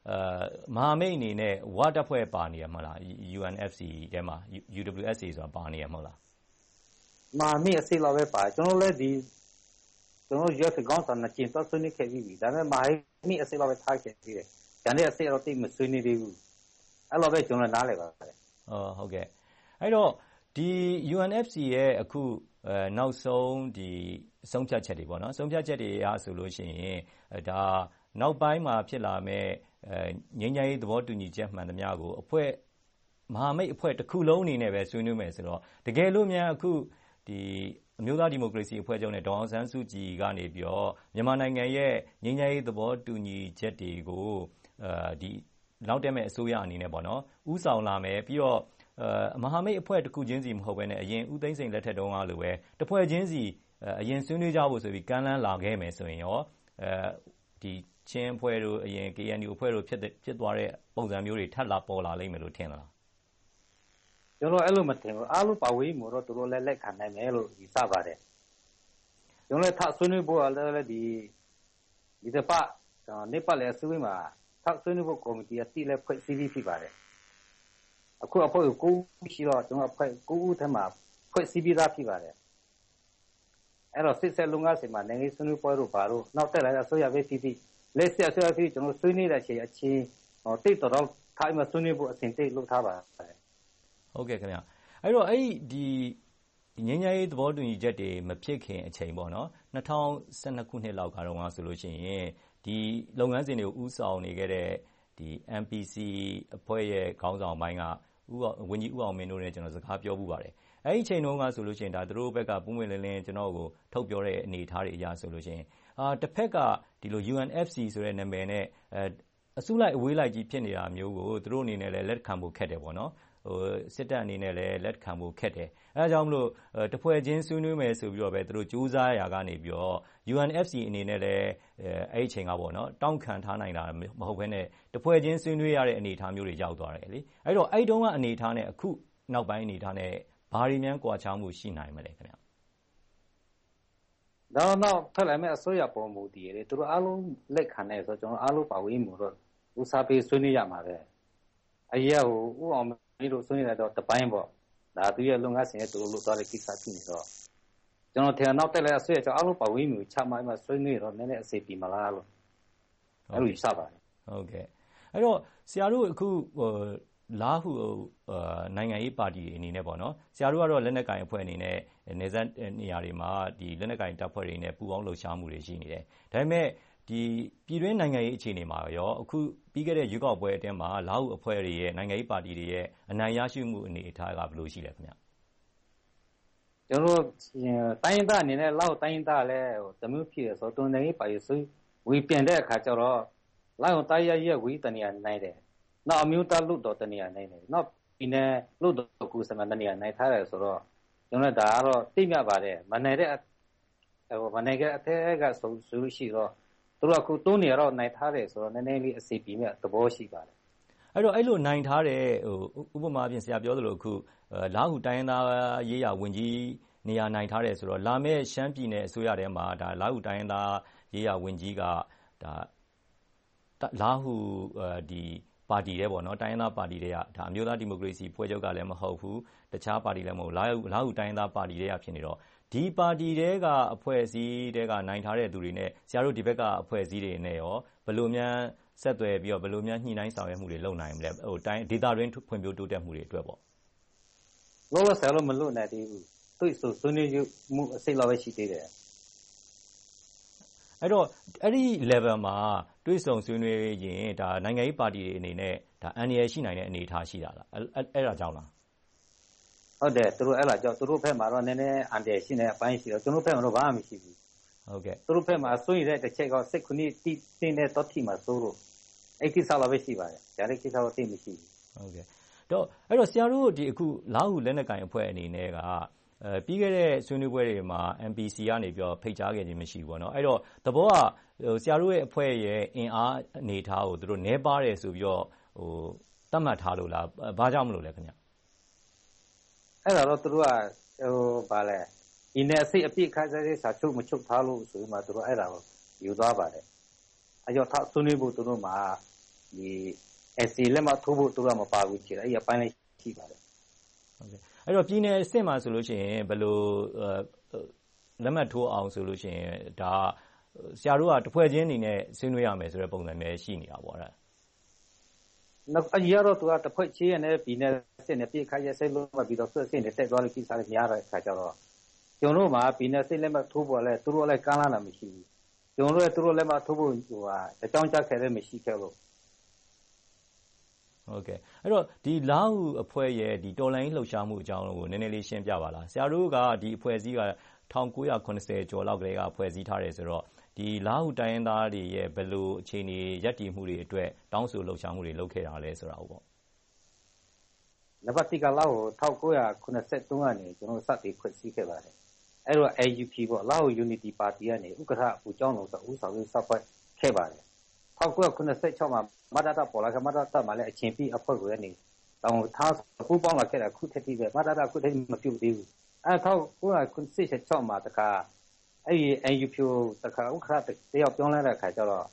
မဟာမိတ်အနေနဲ့ဝတပ်ဖွဲ့ပါနေရမလား ယူ အန် အက်ဖ် စီ ထဲမှာ ယူ ဒဘလျူ အက်စ် အေ ဆိုတာပါနေရမဟုတ်လားမဟာမိတ်အစိလောက်ပဲပါကျွန်တော်လည်းဒီကျွန်တော် ယူ အက်ဖ် စီ ကောင်းဆောင်နှစ်ကျင်းသွားဆွေးနွေးခဲ့ပြီးပြီဒါပေမဲ့မဟာမိတ်အစိလောက်ပဲထားခဲ့သေးတယ်ကျန်တဲ့အစိတော့တိတ်မဆွေးနွေးသေးဘူးအဲ့လိုပဲကျွန်တော်နားလည်ပါတယ်ဟုတ်ဟုတ်ကဲ့အဲ့တော့ဒီ ယူ အန် အက်ဖ် စီ ရဲ့အခုနောက်ဆုံးဒီဆုံးဖြတ်ချက်တွေပေါ့နော်ဆုံးဖြတ်ချက်တွေအရဆိုလို့ရှိရင်ဒါနောက်ပိုင်းမှာဖြစ်လာမဲ့ငြိမ်းချမ်းရေးသဘောတူညီချက်မှန်သမျှကိုအဖွဲ့မဟာမိတ်အဖွဲ့တစ်ခုလုံးအနေနဲ့ပဲဆွေးနွေးမယ်ဆိုတော့တကယ်လို့များအခုဒီအမျိုးသားဒီမိုကရေစီအဖွဲ့ချုပ်နဲ့ဒေါ်အောင်ဆန်းစုကြည်ကနေပြီးတော့မြန်မာနိုင်ငံရဲ့ငြိမ်းချမ်းရေးသဘောတူညီချက်တွေကိုအဲဒီနောက်တက်မဲ့အစိုးရအနေနဲ့ပေါ့နော်ဥဆောင်လာမယ်ပြီးတော့မဟာမိတ်အဖွဲ့တစ်ခုချင်းစီမဟုတ်ဘဲနဲ့အရင်ဦးသိန်းစိန်လက်ထက်တုန်းကလိုပဲတစ်ဖွဲ့ချင်းစီအရင်ဆွေးနွေးကြဖို့ဆိုပြီးကမ်းလှမ်းလာခဲ့မယ်ဆိုရင်ရောအဲဒီချင်းအဖွဲ့တို့အရင် ကေ အန် ယူ အဖွဲ့တို့ဖြစ်ဖြစ်သွားတဲ့ပုံစံမျိုးတွေထပ်လာပေါ်လာလိမ့်မယ်လို့ထင်လားကျွန်တော်အဲ့လိုမထင်ဘူးအားလုံးပါဝေးမှုတော့သူတို့လည်းလက်ခံနိုင်မယ်လို့ယူဆပါတယ်ကျွန်တော်လည်းထဆွေးနွေးဖို့လည်းဒီဒီတစ်ပတ်နေပတ်လည်းဆွေးနွေးမှာထဆွေးနွေးဖို့ကော်မတီအတိလည်းဖွဲ့စည်းပြီးဖြစ်ပါတယ်အခုအဖွဲ့ကိုရှိတော့ကျွန်တော်အဖွဲ့ကိုဦးထက်မှာဖွဲ့စည်းပြီးသားဖြစ်ပါတယ်အဲ့တော့စစ်ဆက်လုံငါးစီမှာနိုင်ငံဆွေးနွေးပွဲတို့ပါလို့နောက်တက်လာတဲ့အစိုးရပဲဖြစ်ဖြစ်လက်ဆက်အစိုးရဖြစ်ကျွန်တော်ဆွေးနွေးတဲ့အချိန်အချင်းတိတ်တော်တော့ထိုင်းမှာဆွေးနွေးဖို့အစဉ်တိတ်လုပ်ထားပါတယ်ဟုတ်ကဲ့ခင်ဗျအဲ့တော့အဲ့ဒီဒီငြိမ်းချမ်းရေးသဘောတူညီချက်တွေမဖြစ်ခင်အချိန်ပေါ့နော်၂၀၁၂ခုနှစ်လောက်ကတော့ဆိုလို့ရှိရင်ဒီလုပ်ငန်းစဉ်တွေကိုဥဆောင်နေခဲ့တဲ့ဒီ အမ် ပီ စီ အဖွဲ့ရဲ့ခေါင်းဆောင်ပိုင်းကဝန်ကြီးဦးအောင်မင်းတို့နဲ့ကျွန်တော်စကားပြောမှုပါတယ်အဲ့ဒီအချိန်တုန်းကဆိုလို့ရှိရင်ဒါသူတို့ဘက်ကပုံမှန်လင်းလင်းကျွန်တော်ကိုထုတ်ပြောတဲ့အနေအထားတွေအရာဆိုလို့ရှိရင်အာတစ်ဖက်ကဒီလို ယူ အန် အက်ဖ် စီ ဆိုတဲ့နာမည်နဲ့အဲအစုလိုက်အဝေးလိုက်ကြီးဖြစ်နေတာမျိုးကိုသူတို့အနေနဲ့လည်းလက်ခံဖို့ခက်တယ်ပေါ့နော်ဟိုစစ်တပ်အနေနဲ့လည်းလက်ခံဖို့ခက်တယ်အဲဒါကြောင့်မလို့တဖွဲ့ချင်းဆွေးနွေးမယ်ဆိုပြီးတော့ပဲသူတို့စူးစမ်းရာကနေပြီးတော့ ယူ အန် အက်ဖ် စီ အနေနဲ့လည်းအဲ့ဒီအချိန်ကပေါ့နော်တောင်းခံထားနိုင်တာမဟုတ်ဘဲနဲ့တဖွဲ့ချင်းဆွေးနွေးရတဲ့အနေအထားမျိုးတွေရောက်သွားတယ်လေအဲ့တော့အဲ့တုန်းကအနေအထားနဲ့အခုနောက်ပိုင်းအနေအထားနဲ့ဘာတွေများကွာခြားမှုရှိနိုင်မလဲခင်ဗျတော့တော့ဖက်လိုက်မဲ့အစိုးရပုံမူတည်တယ်သူတို့အားလုံးလက်ခံနေဆိုကျွန်တော်အားလုံးပါဝင်မှုတော့ဥစားပေးဆွေးနွေးရမှာပဲအရေးဟိုဥအောင်မင်းတို့ဆွေးနွေးတော့တပိုင်းပေါ့ဒါသူရဲ့လုံငါစင်ရဲ့သူတို့လုပ်သွားတဲ့ကိစ္စဖြစ်နေတော့ကျွန်တော်ထင်နောက်တက်လဲအစိုးရကျွန်တော်အားလုံးပါဝင်မှုချမှမှဆွေးနွေးတော့နည်းနည်းအစီပြီမလားလို့အဲ့လိုစပါတယ်ဟုတ်ကဲ့အဲ့တော့ဆရာတို့အခုဟိုလာဟုနိုင်ငံရေးပါတီအနေနဲ့ပေါ့နော်ဆရာတို့ကတော့လက်နက်ကင်အဖွဲ့အနေနဲ့နေဆက်နေရာတွေမှာဒီလက်နက်ကင်တပ်ဖွဲ့တွေနဲ့ပူးပေါင်းလှုပ်ရှားမှုတွေရှိနေတယ်ဒါပေမဲ့ဒီပြည်တွင်းနိုင်ငံရေးအခြေအနေမှာရောအခုပြီးခဲ့တဲ့ရွေးကောက်ပွဲအတွင်းမှာလာဟုအဖွဲ့တွေရဲ့နိုင်ငံရေးပါတီတွေရဲ့အနိုင်ရရှိမှုအနေအထားကဘယ်လိုရှိလဲခင်ဗျကျွန်တော်တိုင်းရင်းသားအနေနဲ့လာဟုတိုင်းရင်းသားလည်းဟိုတမျိုးဖြစ်ရဆိုတော့နိုင်ငံရေးပါတီဆိုဝေပြန်တဲ့အခါကျတော့လာဟုတိုင်းရရဲ့ဝေတနေရာနိုင်တယ်နောက်အမျိုးသားလူတော်တနေရာနိုင်တယ်နောက်ပြည်နယ်လူတော်ကူစမတနေရာနိုင်ထားတယ်ဆိုတော့ကျွန်တော်ဒါကတော့သိမြပါတယ်မနိုင်တဲ့ဟိုမနိုင်တဲ့အထက်ကဆိုဆိုရှိတော့သူတို့အခုတိုးနေရတော့နိုင်ထားတယ်ဆိုတော့နည်းနည်းလေးအစီပြီးမြတ်သဘောရှိပါတယ်အဲ့တော့အဲ့လိုနိုင်ထားတဲ့ဟိုဥပမာပြင်ဆရာပြောသလိုအခုလာဟုတိုင်းရင်းသားရေးရာဝန်ကြီးနေရာနိုင်ထားတယ်ဆိုတော့လာမဲ့ရှမ်းပြည်နယ်အစိုးရထဲမှာဒါလာဟုတိုင်းရင်းသားရေးရာဝန်ကြီးကဒါလာဟုဒီပါတီတွေပေါ့နော်တိုင်းရင်းသားပါတီတွေကဒါအမျိုးသားဒီမိုကရေစီဖွဲ့ချုပ်ကလည်းမဟုတ်ဘူးတခြားပါတီလည်းမဟုတ်လာဟုလာဟုတိုင်းရင်းသားပါတီတွေကဖြစ်နေတော့ဒီပါတီတွေကအဖွဲ့အစည်းတွေကနိုင်ထားတဲ့သူတွေနဲ့ဆရာတို့ဒီဘက်ကအဖွဲ့အစည်းတွေနဲ့ရောဘယ်လိုများဆက်သွယ်ပြီးတော့ဘယ်လိုများညှိနှိုင်းဆောင်ရွက်မှုတွေလုပ်နိုင်မလဲဟိုတိုင်းဒေတာတွင်းဖွံ့ဖြိုးတိုးတက်မှုတွေအတွက်ပေါ့လောလောဆယ်လို့မလုပ်နိုင်သေးဘူးသူ့ဆိုဆွေးနွေးမှုအစိတ်လောက်ပဲရှိသေးတယ်အဲ့တော့အဲ့ဒီ level မှာတွေးဆုံဆွေးနွေးရင်ဒါနိုင်ငံရေးပါတီတွေအနေနဲ့ဒါအန်ဒီရရှိနိုင်တဲ့အနေအထားရှိတာလားအဲ့ဒါကြောင့်လားဟုတ်တယ်သူတို့အဲ့လာကြောင့်သူတို့ဘက်မှာတော့နည်းနည်းအန်ဒီရရှိနေတဲ့အပိုင်းရှိတော့ကျွန်တော်ဘက်မှာတော့ဘာမှမရှိဘူးဟုတ်ကဲ့သူတို့ဘက်မှာဆွေးရတဲ့တစ်ချက်ကစိတ်ခုနှစ်တိတင်းတဲ့တော့ထိမှာစိုးလို့အဲ့ကိစ္စလောက်ပဲရှိပါတယ်ဒါလည်းကိစ္စတော့သိမရှိဘူးဟုတ်ကဲ့တော့အဲ့တော့ဆရာတို့ဒီအခုလာဟုလက်နက်ကင်အဖွဲ့အနေနဲ့ကအဲပြီးခဲ့တဲ့ဆွေးနွေးပွဲတွေမှာ အမ် ပီ စီ ကနေပြီးတော့ဖိတ်ကြားခဲ့ခြင်းမရှိဘူးပေါ့နော်အဲ့တော့သဘောကဟိုဆရာတို့ရဲ့အဖွဲ့ရဲ့အင်အားအနေထားကိုသူတို့နှဲပါတယ်ဆိုပြီးတော့ဟိုသတ်မှတ်ထားလို့လားဘာကြောင့်မလို့လဲခင်ဗျအဲ့ဒါတော့သူတို့ကဟိုဗာလဲဒီနေ့အစိတ်အပြစ်ခါစားတဲ့စာချုပ်မချုပ်ထားလို့ဆိုမှသူတို့အဲ့ဒါကိုယူသွားပါတယ်အဲ့တော့ဆွေးနွေးဖို့သူတို့မှာဒီ အက်စီ လက်မှတ်ထိုးဖို့သူတို့ကမပါဘူးချေတယ်အဲ့ဒီအပိုင်းလေးရှိပါတယ်ဟုတ်ကဲ့အဲ့တော့ပြည်နယ်အဆင့်မှာဆိုလို့ရှိရင်ဘယ်လိုလက်မှတ်ထိုးအောင်ဆိုလို့ရှိရင်ဒါဆရာတို့ကတစ်ဖွဲ့ချင်းအနေနဲ့ဆွေးနွေးရမယ်ဆိုတဲ့ပုံစံမျိုးရှိနေတာပေါ့အဲ့နောက်အရာတော့သူကတစ်ဖွဲ့ချင်းနဲ့ပြည်နယ်အဆင့်နဲ့ပြည်ခိုင်ရဲစိတ်လို့မှပြီးတော့ဆွတ်ဆင့်နဲ့တက်သွားလို့ကိစ္စလေးများတဲ့အခါကျတော့ကျွန်တော်တို့မှာပြည်နယ်စိတ်လက်မှတ်ထိုးပေါ်လဲသူတို့လည်းကမ်းလာတာမရှိဘူးကျွန်တော်တို့လည်းသူတို့လက်မှတ်ထိုးဖို့ဟိုဟာအကြောင်းကြားခဲ့တဲ့မရှိခဲ့လို့ဟုတ်ကဲ့အဲ့တော့ဒီလာဟုအဖွဲ့ရဲ့ဒီတော်လိုင်းလှုပ်ရှားမှုအကြောင်းကိုနည်းနည်းလေးရှင်းပြပါလားဆရာတို့ကဒီအဖွဲ့အစည်းက၁၉၇၀ကျော်လောက်ကလေးကဖွဲ့စည်းထားတယ်ဆိုတော့ဒီလာဟုတိုင်းရင်းသားတွေရဲ့ဘယ်လိုအခြေအနေရပ်တည်မှုတွေအတွက်တောင်းဆိုလှုပ်ရှားမှုတွေလုပ်ခဲ့တာလဲဆိုတာဟုတ်ပေါ့နံပါတ်တစ်ကလာဟု၁၉၇၃ကနေကျွန်တော်စတင်ဖွဲ့စည်းခဲ့ပါတယ်အဲ့တော့ A U P ပေါ့လာဟု Unity Party ကနေဥက္ကဋ္ဌဦးကျောင်းလုံးဆိုဦးဆောင်ရေးစဖွဲ့ခဲ့ပါတယ်၁၉၇၆မှာမတတပေါ်လာကမတတမှာလည်းအချင်းပြအဖွဲ့ကိုလည်းနေတောင်းထားပူပေါင်းလာခဲ့တာခုထက်ထိပဲမတတခုထက်မပြုတ်သေးဘူးအဲ၁၉၇၆မှာတခါအဲ့ဒီ A U P တခါဥက္ကဋ္ဌတယောက်ပြောင်းလာတဲ့အခါကျတော့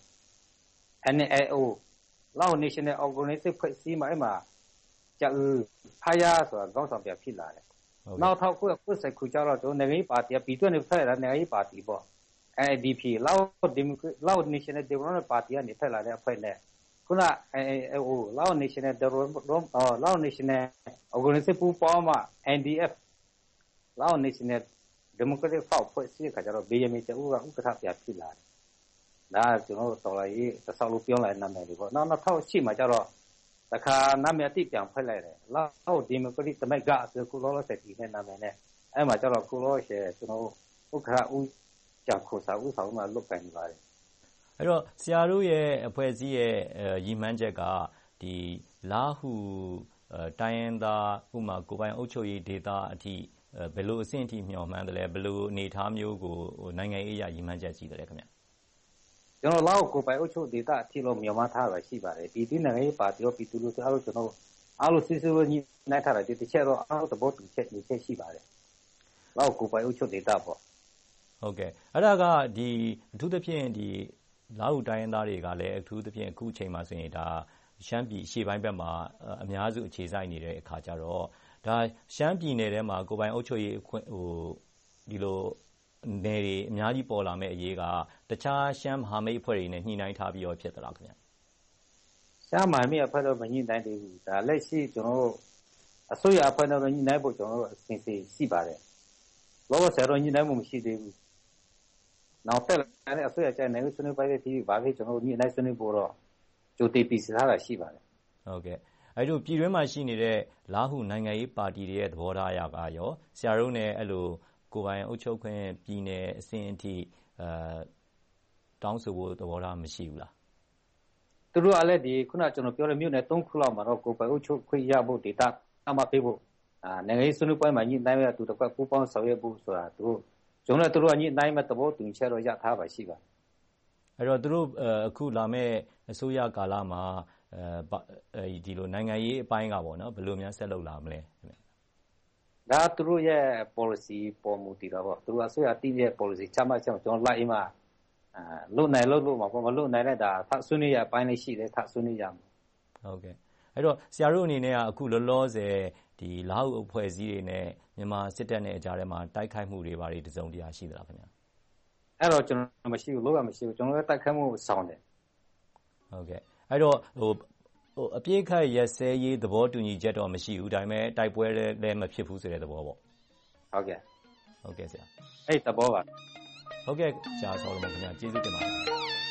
N A O လောက် National Organization ဖွဲ့စည်းမှာအဲ့မှာကျူဖာယာဆိုတာကောင်းဆောင်ပြဖြစ်လာတယ်နောက်၁၉၉၀ခုကျတော့ကျွန်တော်နိုင်ငံရေးပါတီပြည်တွင်းနေဖက်လာနိုင်ငံရေးပါတီပေါ့ A D P လောက်ဒီမိုကရက်လောက် National Development Party ကနေဖက်လာတဲ့အဖွဲ့နဲ့ခုန A O လောက် National Development လောက် National Organization ပူပေါင်းမှာ N D F လောက် National Democratic Front ဖွဲ့စည်းခါကျတော့ B M A ကျဦးကဥက္ကဋ္ဌပြဖြစ်လာတယ်ဒါကျွန်တော်တော်လိုက်ရေးတဆောက်လို့ပြောလိုက်နာမည်တွေပေါ့နောက်၂၀၀၈မှာကျတော့တခါနာမည်အတိပြန်ဖွဲ့လိုက်တယ်လောက် Democratic တမိုက်ကဆိုကုလောလောဆက်တီနဲ့နာမည်နဲ့အဲ့မှာကျတော့ကုလောရှယ်ကျွန်တော်ဥက္ကဋ္ဌဦးကျခိုစာဦးဆောင်မှာလုတ်ကန်နေပါတယ်အဲ့တော့ဆရာတို့ရဲ့အဖွဲ့အစည်းရဲ့ရည်မှန်းချက်ကဒီလာဟုတိုင်းရင်းသားဥမာကိုပိုင်အုပ်ချုပ်ရေးဒေသအထိဘယ်လိုအဆင့်အထိမျှော်မှန်းတယ်လဲဘယ်လိုအနေအထားမျိုးကိုနိုင်ငံရေးအရရည်မှန်းချက်ရှိတယ်လဲခင်ဗျကျွန်တော်လောက်ကိုပိုင်အုပ်ချုပ်ဒေသအထိလို့မျှော်မှန်းထားတာရှိပါတယ်ပြည်သူ့နိုင်ငံရေးပါတီရောပြည်သူ့လူထုအားလုံးကျွန်တော်အားလုံးစစ်စစ်လို့ညှိနှိုင်းထားတာဒီတစ်ချက်တော့အားလုံးသဘောတူချက်ဒီချက်ရှိပါတယ်လောက်ကိုပိုင်အုပ်ချုပ်ဒေသပေါ့ဟုတ်ကဲ့အဲ့ဒါကဒီအထူးသဖြင့်ဒီလာဟုတိုင်းရင်းသားတွေကလည်းအထူးသဖြင့်အခုချိန်မှာဆိုရင်ဒါရှမ်းပြည်ရှေ့ပိုင်းဘက်မှာအများစုအခြေစိုက်နေတဲ့အခါကျတော့ဒါရှမ်းပြည်နယ်ထဲမှာကိုပိုင်အုပ်ချုပ်ရေးဟိုဒီလိုနယ်တွေအများကြီးပေါ်လာမဲ့အရေးကတခြားရှမ်းမဟာမိတ်အဖွဲ့တွေနဲ့ညှိနှိုင်းထားပြီးတော့ဖြစ်သလားခင်ဗျရှမ်းမဟာမိတ်အဖွဲ့တော့မညှိနှိုင်းသေးဘူးဒါလက်ရှိကျွန်တော်တို့အစိုးရအဖွဲ့နဲ့ညှိနှိုင်းဖို့ကျွန်တော်တို့အစီအစဉ်ရှိပါတယ်လောလောဆယ်တော့ညှိနှိုင်းမှုမရှိသေးဘူးနောက်တက်လာတဲ့အစိုးရကျနိုင်ငံဆွေးနွေးပွဲတွေဘာဖြစ်ကျွန်တော်တို့ညှိနှိုင်းဆွေးနွေးဖို့တော့ကြိုတင်ပြီးထားတာရှိပါတယ်ဟုတ်ကဲ့အဲ့လိုပြည်တွင်းမှာရှိနေတဲ့လာဟုနိုင်ငံရေးပါတီတွေရဲ့သဘောထားအရကရောဆရာတို့နဲ့အဲ့လိုကိုပိုင်အုပ်ချုပ်ခွင့်ပြည်နယ်အဆင့်အထိအဲတောင်းဆိုဖို့သဘောထားမရှိဘူးလားသူတို့ကလည်းဒီခုနကျွန်တော်ပြောတဲ့မြို့နယ်၃ခုလောက်မှာတော့ကိုပိုင်အုပ်ချုပ်ခွင့်ရဖို့ဒေတာအမှပေးဖို့အာနိုင်ငံရေးဆွေးနွေးပွဲမှာညှိနှိုင်းရတူတစ်ခွက်ပူးပေါင်းဆောင်ရွက်ဖို့ဆိုတာသူတို့ကျွန်တော်တို့တို့ကညှိနှိုင်းမဲ့သဘောတူညီချက်တော့ရထားပါရှိပါအဲ့တော့သူတို့အခုလာမဲ့အစိုးရကာလမှာအဲဒီလိုနိုင်ငံရေးအပိုင်းကပေါ့နော်ဘယ်လိုများဆက်လုပ်လာမလဲဒါသူတို့ရဲ့ policy ပေါ်မူတည်တာပေါ့သူတို့အစိုးရတည်ရဲ့ policy ချမှတ်ချက်ကျွန်တော်လိုက်မှအာလုပ်နိုင်လို့လို့မှာပေါ့မလုပ်နိုင်တဲ့ဒါဖတ်ဆွေးနွေးရအပိုင်းလေးရှိတယ်ဖတ်ဆွေးနွေးရမှာဟုတ်ကဲ့အဲ့တော့ဆရာတို့အနေနဲ့ကအခုလောလောဆယ်ဒီလာဟုအဖွဲ့အစည်းတွေနဲ့မြန်မာစစ်တပ်နဲ့အကြားထဲမှာတိုက်ခိုက်မှုတွေဘာတွေတစုံတရာရှိသလားခင်ဗျာအဲ့တော့ကျွန်တော်မရှိဘူးလို့ကမရှိဘူးကျွန်တော်လည်းတိုက်ခိုက်မှုဆောင်တယ်ဟုတ်ကဲ့အဲ့တော့ဟိုဟိုအပြည့်ခတ်ရက်စဲရေးသဘောတူညီချက်တော့မရှိဘူးဒါပေမဲ့တိုက်ပွဲလည်းမဖြစ်ဘူးဆိုတဲ့သဘောပေါ့ဟုတ်ကဲ့ဟုတ်ကဲ့ဆရာအဲ့သဘောပါဟုတ်ကဲ့ဆရာဆော်လမန်ခင်ဗျာကျေးဇူးတင်ပါတယ်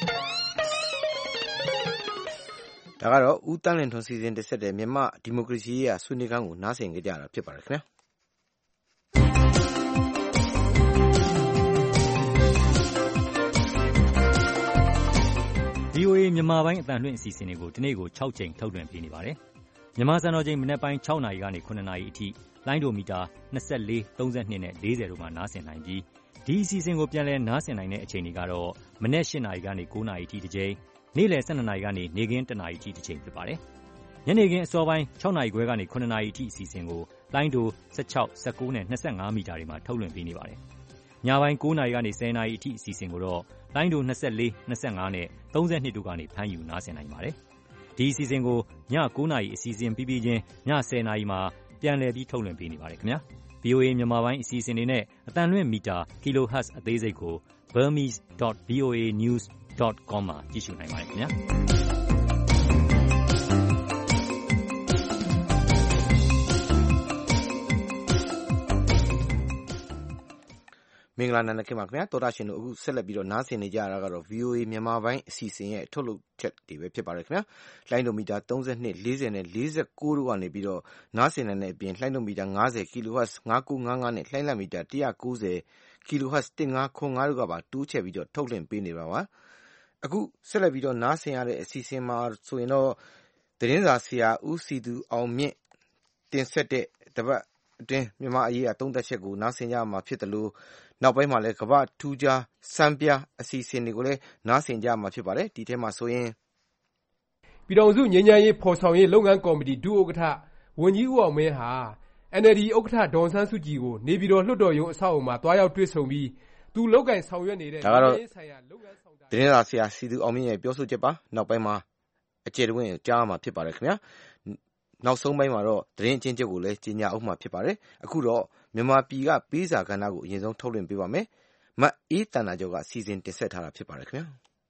ဒါကတော့ဦးတန်းလင်းထွန်းစီစဉ်တက်ဆက်တဲ့မြန်မာဒီမိုကရေစီရေးဆွေးနွေးခန်းကိုနားဆင်ကြကြတာဖြစ်ပါတယ်ခင်ဗျာဗီအိုအေ မြန်မာပိုင်းအသံလွှင့်အစီအစဉ်တွေကိုဒီနေ့ကို၆ကြိမ်ထုတ်လွှင့်ပေးနေပါတယ်။မြန်မာစံတော်ချိန်မနက်ပိုင်း၆နာရီကနေ၇နာရီအထိလိုင်းဒိုမီတာ၂၄၊၃၂နဲ့၄၀တို့မှာနားဆင်နိုင်ပြီးဒီအစီအစဉ်ကိုပြန်လည်နားဆင်နိုင်တဲ့အချိန်တွေကတော့မနက်၈နာရီကနေ၉နာရီအထိတစ်ကြိမ်နေ့လယ်၁၂နာရီကနေနေ့ခင်း၁နာရီအထိတစ်ကြိမ်ဖြစ်ပါတယ်။ညနေခင်းအစောပိုင်း၆နာရီခွဲကနေ၇နာရီအထိအစီအစဉ်ကိုလိုင်းဒို၁၆၊၁၉နဲ့၂၅မီတာတွေမှာထုတ်လွှင့်ပေးနေပါတယ်။ညပိုင်း၉နာရီကနေ၁၀နာရီအထိအစီအစဉ်ကိုတော့လိုင်းဒို၂၄၊၂၅နဲ့၃၂တို့ကနေဖမ်းယူနားဆင်နိုင်ပါတယ်။ဒီအစီအစဉ်ကိုည၉နာရီအစီအစဉ်ပြီးပြီးချင်းည၁၀နာရီမှာပြန်လည်ပြီးထုတ်လွှင့်ပေးနေပါတယ်ခင်ဗျာ ဗီအိုအေ မြန်မာပိုင်းအစီအစဉ်တွေနဲ့အသံလွှင့်မီတာ kilohertz အသေးစိတ်ကို burmese dot v o a news dot com မှာကြည့်ရှုနိုင်ပါတယ်ခင်ဗျာမင်္ဂလာနံနက်ခင်းပါခင်ဗျာတော်တာရှင်တို့အခုဆက်လက်ပြီးတော့နားဆင်နေကြတာကတော့ ဗီအိုအေ မြန်မာပိုင်းအစီအစဉ်ရဲ့ထုတ်လွှင့်ချက်တွေပဲဖြစ်ပါတယ်ခင်ဗျာလိုင်းဒိုမီတာ၃၂ ၄၀နဲ့၄၉တို့ကနေပြီးတော့နားဆင်နေတဲ့အပြင်လိုင်းဒိုမီတာ၅၀ kHz ၅၉၅၅နဲ့လိုင်းလံမီတာ၁၉၀ kHz ၁၅ခွန်၅တို့ကပါတိုးချဲ့ပြီးတော့ထုတ်လွှင့်ပေးနေပါပါအခုဆက်လက်ပြီးတော့နားဆင်ရတဲ့အစီအစဉ်မှာဆိုရင်တော့သတင်းစာဆရာဦးစီသူအောင်မြင့်တင်ဆက်တဲ့တပတ်အတွင်းမြန်မာအရေးအသုံးသက်ချက်ကိုနားဆင်ကြမှာဖြစ်တယ်လို့နောက်ပိုင်းမှာလည်းကမ္ဘာထူးခြားစံပြအစီအစဉ်တွေကိုလည်းနားဆင်ကြမှာဖြစ်ပါတယ်ဒီထဲမှာဆိုရင်ပြည်တော်စုငြိမ်းချမ်းရေးဖော်ဆောင်ရေးလုပ်ငန်းကော်မတီဒုဥက္ကဋ္ဌဝန်ကြီးဦးအောင်မင်းဟာ အန်အယ်လ်ဒီ ဥက္ကဋ္ဌဒေါ်အောင်ဆန်းစုကြည်ကိုနေပြည်တော်လွှတ်တော်ရုံးအဆောက်အအုံမှာတွားရောက်တွေ့ဆုံပြီးသူလုပ်ကင်ဆောင်ရွက်နေတဲ့နိုင်ငံဆိုင်ရာလုပ်ငန်းဆောင်တာသတင်းစာဆရာစီသူအောင်မြင့်ရဲ့ပြောဆိုချက်ပါနောက်ပိုင်းမှာအကျယ်တဝင့်ကြားမှာဖြစ်ပါတယ်ခင်ဗျာနောက်ဆုံးပိုင်းမှာတော့သတင်းအချင်းချုပ်ကိုလည်းကြီးညာအောင်မှာဖြစ်ပါတယ်အခုတော့မြန်မာပြည်ကပေးစာကဏ္ဍကိုအရင်ဆုံးထုတ်လွှင့်ပေးပါမယ်မတ်အေးတန်နာကျော်ကစီစဉ်တင်ဆက်ထားတာဖြစ်ပါတယ်ခင်ဗျာ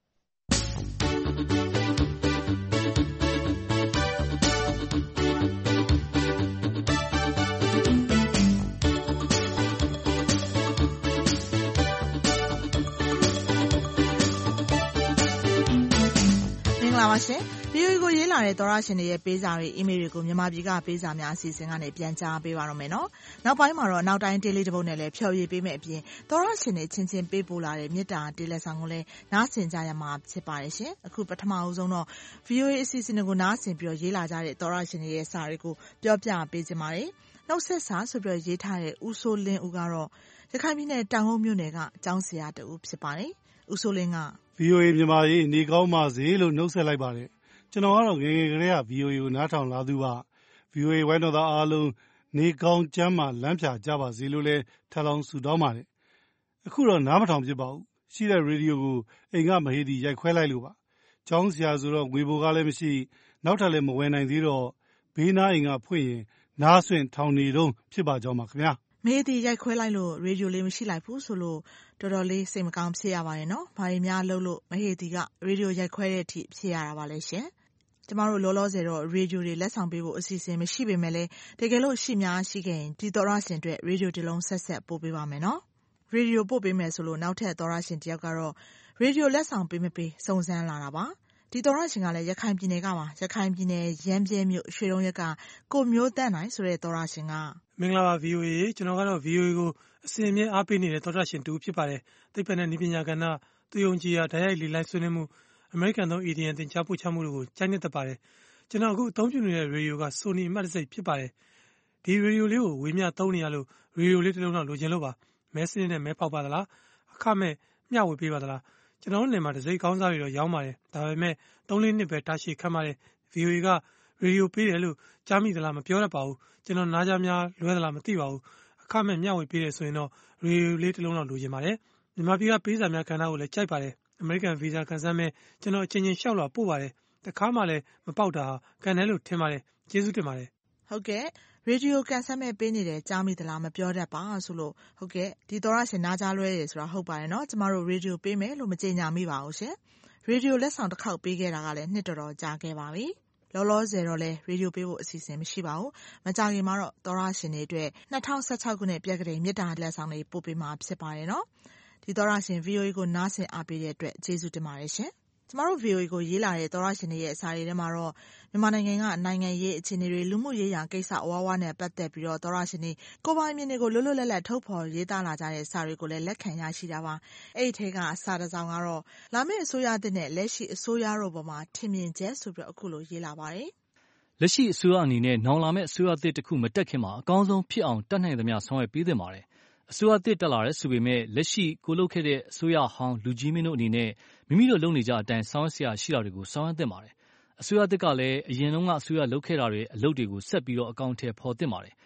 လာပါရှင် ဗီအိုအေ ကိုရေးလာတဲ့သောရရှင်တွေရဲ့ပေးစာတွေအီးမေးလ်တွေကိုမြန်မာပြည်ကပေးစာများအစီအစဉ်ကနေပြန်ကြားပေးပါတော့မယ်နော်နောက်ပိုင်းမှာတော့နောက်တိုင်းတေးလေးတစ်ပုဒ်နဲ့လည်းဖျော်ရည်ပေးမယ်အပြင်သောရရှင်တွေချင်းချင်းပေးပို့လာတဲ့မြစ်တာတေးလက်ဆောင်ကိုလည်းနားဆင်ကြရမှာဖြစ်ပါတယ်ရှင်အခုပထမအဆုံးတော့ ဗီအိုအေ အစီအစဉ်တွေကိုနားဆင်ပြီးတော့ရေးလာကြတဲ့သောရရှင်တွေရဲ့စာတွေကိုပြောပြပေးကြပါမယ်နှုတ်ဆက်စာဆိုပြီးရေးထားတဲ့ဦးစိုးလင်းဦးကတော့ရခိုင်ပြည်နယ်တောင်ကုန်းမြို့နယ်ကကျောင်းဆရာတဦးဖြစ်ပါတယ်ဦးစိုးလင်းကဗီအိုအေ မြန်မာရေးနေကောင်းပါစေလို့နှုတ်ဆက်လိုက်ပါတယ်ကျွန်တော်ကတော့ငယ်ငယ်ကလေးက ဗီအိုအေ ကိုနားထောင်လာသူပါ ဗီအိုအေ ဝိုင်းတော်သားအားလုံးနေကောင်းကျမ်းမာလမ်းဖြာကြပါစေလို့လည်းထပ်လောင်းဆုတောင်းပါတယ်အခုတော့နားမထောင်ဖြစ်ပါဘူးရှိတဲ့ရေဒီယိုကိုအိမ်ကမဟေးတီရိုက်ခွဲလိုက်လို့ပါကျောင်းဆရာဆိုတော့ငွေဘိုကလည်းမရှိနောက်ထပ်လည်းမဝယ်နိုင်သေးတော့ဘေးနားအိမ်ကဖွင့်ရင်နားဆွင့်ထောင်နေတော့ဖြစ်ပါကြောင်းပါခင်ဗျာမေးတီရိုက်ခွဲလိုက်လို့ရေဒီယိုလေးမရှိလိုက်ဘူးဆိုလို့တော်တော်လေးစိတ်မကောင်းဖြစ်ရပါတယ်နော်။ဘာတွေများလုပ်လို့မဟေတီကရေဒီယိုရိုက်ခွဲတဲ့အထိဖြစ်ရတာပါလဲရှင်။ကျမတို့လောလောဆယ်တော့ရေဒီယိုတွေလက်ဆောင်ပေးဖို့အစီအစဉ်မရှိပေမဲ့လည်းတကယ်လို့ရှိများရှိခဲ့ရင်ဒီတော်ရရှင်တွေရေဒီယိုတစ်လုံးဆက်ဆက်ပို့ပေးပါမယ်နော်။ရေဒီယိုပို့ပေးမယ်ဆိုလို့နောက်ထပ်တော်ရရှင်တယောက်ကတော့ရေဒီယိုလက်ဆောင်ပေးမပေးစုံစမ်းလာတာပါ။ဒီတော်ရရှင်ကလည်းရခိုင်ပြည်နယ်ကပါရခိုင်ပြည်နယ်ရမ်းပြဲမြို့ရွှေတုံးရက်ကကိုမျိုးတန်းနိုင်ဆိုတဲ့တော်ရရှင်ကမင်္ဂလာပါ ဗီအိုအေ ကျွန်တော်ကတော့ ဗီအိုအေ ကိုအစဉ်အမြဲအားပေးနေတဲ့သောတာရှင်တူဖြစ်ပါတယ်သိပ္ပံနဲ့နည်းပညာကဏ္ဍသူယုံကြည်ရာဓာတ်ရိုက်လေလိုင်းဆွေးနွေးမှုအမေရိကန်သုံး E D M တင်ကြားပို့ချမှုတို့ကိုကြိုက်နေတတ်ပါတယ်ကျွန်တော်အခုအသုံးပြုနေတဲ့ရေဒီယိုက Sony အမှတ်တံဆိပ်ဖြစ်ပါတယ်ဒီရေဒီယိုလေးကိုဝေမျှသုံးနေရလို့ရေဒီယိုလေးတစ်လုံးတော့လိုချင်လို့ပါမဲစနစ်နဲ့မဲပေါက်ပါသလားအခမဲ့မျှဝေပေးပါသလားကျွန်တော်တို့နေမှာတံဆိပ်ကောင်းစားတွေတော့ရောင်းပါတယ်ဒါပေမဲ့သုံးလေးနှစ်ပဲတာရှည်ခံပါတယ် ဗီအိုအေ ကရေဒီယိုပေးတယ်လို့ကြားမိသလားမပြောတတ်ပါဘူးကျွန်တော်နားကြများလွဲသလားမသိပါဘူးအခမဲ့မျှဝေပေးတယ်ဆိုရင်တော့ရေဒီယိုလေးတစ်လုံးတော့လိုချင်ပါတယ်မြန်မာပြည်ကပေးစာများကဏ္ဍကိုလည်းကြိုက်ပါတယ်အမေရိကန်ဗီဇာကန်ဆယ်မဲ့ကျွန်တော်အချင်းချင်းရှောက်လာပို့ပါတယ်တခါမှလည်းမပေါက်တာကန်တယ်လို့ထင်ပါတယ်ကျေးဇူးတင်ပါတယ်ဟုတ်ကဲ့ရေဒီယိုကန်ဆယ်မဲ့ပေးနေတယ်ကြားမိသလားမပြောတတ်ပါဆိုလို့ဟုတ်ကဲ့ဒီတော်ရရှင်နားကြားလွဲတယ်ဆိုတာဟုတ်ပါတယ်နော်ကျမတို့ရေဒီယိုပေးမယ်လို့မကြေညာမိပါဘူးရှင်ရေဒီယိုလက်ဆောင်တစ်ခေါက်ပေးခဲ့တာကလည်းနှစ်တော်တော်ကြာခဲ့ပါပြီလောလောဆယ်တော့လဲရေဒီယိုပေးဖို့အစီအစဉ်မရှိပါဘူးမကြခင်မှာတော့တော်ရရှင်တွေအတွက်၂၀၁၆ခုနှစ်ပြက်ကလေးမြစ်တာလက်ဆောင်လေးပို့ပေးမှာဖြစ်ပါတယ်နော်ဒီတော်ရရှင် ဗီအိုအေ ကိုနားဆင်အားပေးတဲ့အတွက်ကျေးဇူးတင်ပါတယ်ရှင်ကျမတို့ ဗီအိုအေ ကိုရေးလာတဲ့တော်ရရှင်တွေရဲ့အစာတွေထဲမှာတော့မြန်မာနိုင်ငံကနိုင်ငံရေးအခြေအနေတွေလူမှုရေးရာကိစ္စအဝါးဝါးနဲ့ပတ်သက်ပြီးတော့တော်ရရှင်တွေကိုပိုင်မြင်တွေကိုလွတ်လွတ်လပ်လပ်ထုတ်ဖော်ရေးသားလာကြတဲ့စာတွေကိုလည်းလက်ခံရရှိတာပါအဲ့ဒီထဲကစာတစ်စောင်ကတော့လာမယ့်အစိုးရသစ်နဲ့လက်ရှိအစိုးရတို့ပေါ်မှာထင်မြင်ချက်ဆိုပြီးအခုလိုရေးလာပါတယ်လက်ရှိအစိုးရအနေနဲ့နောင်လာမယ့်အစိုးရသစ်တစ်ခုမတက်ခင်မှာအကောင်းဆုံးဖြစ်အောင်တတ်နိုင်သမျှဆောင်ရွက်ပေးသင့်ပါတယ်အစိုးရသစ်တက်လာတဲ့ဆိုပေမဲ့လက်ရှိကိုလုပ်ခဲ့တဲ့အစိုးရဟောင်းလူကြီးမင်းတို့အနေနဲ့မိမိတို့လုပ်နေကြအတိုင်းဆောင်ရွက်စရာရှိတာတွေကိုဆောင်ရွက်သင့်ပါတယ်အစိုးရသစ်ကလည်းအရင်တုန်းကအစိုးရလုပ်ခဲ့တာတွေအလုပ်တွေကိုဆက်ပြီးတော့အကောင့်ထဲပေါ်သင့်ပါတယ်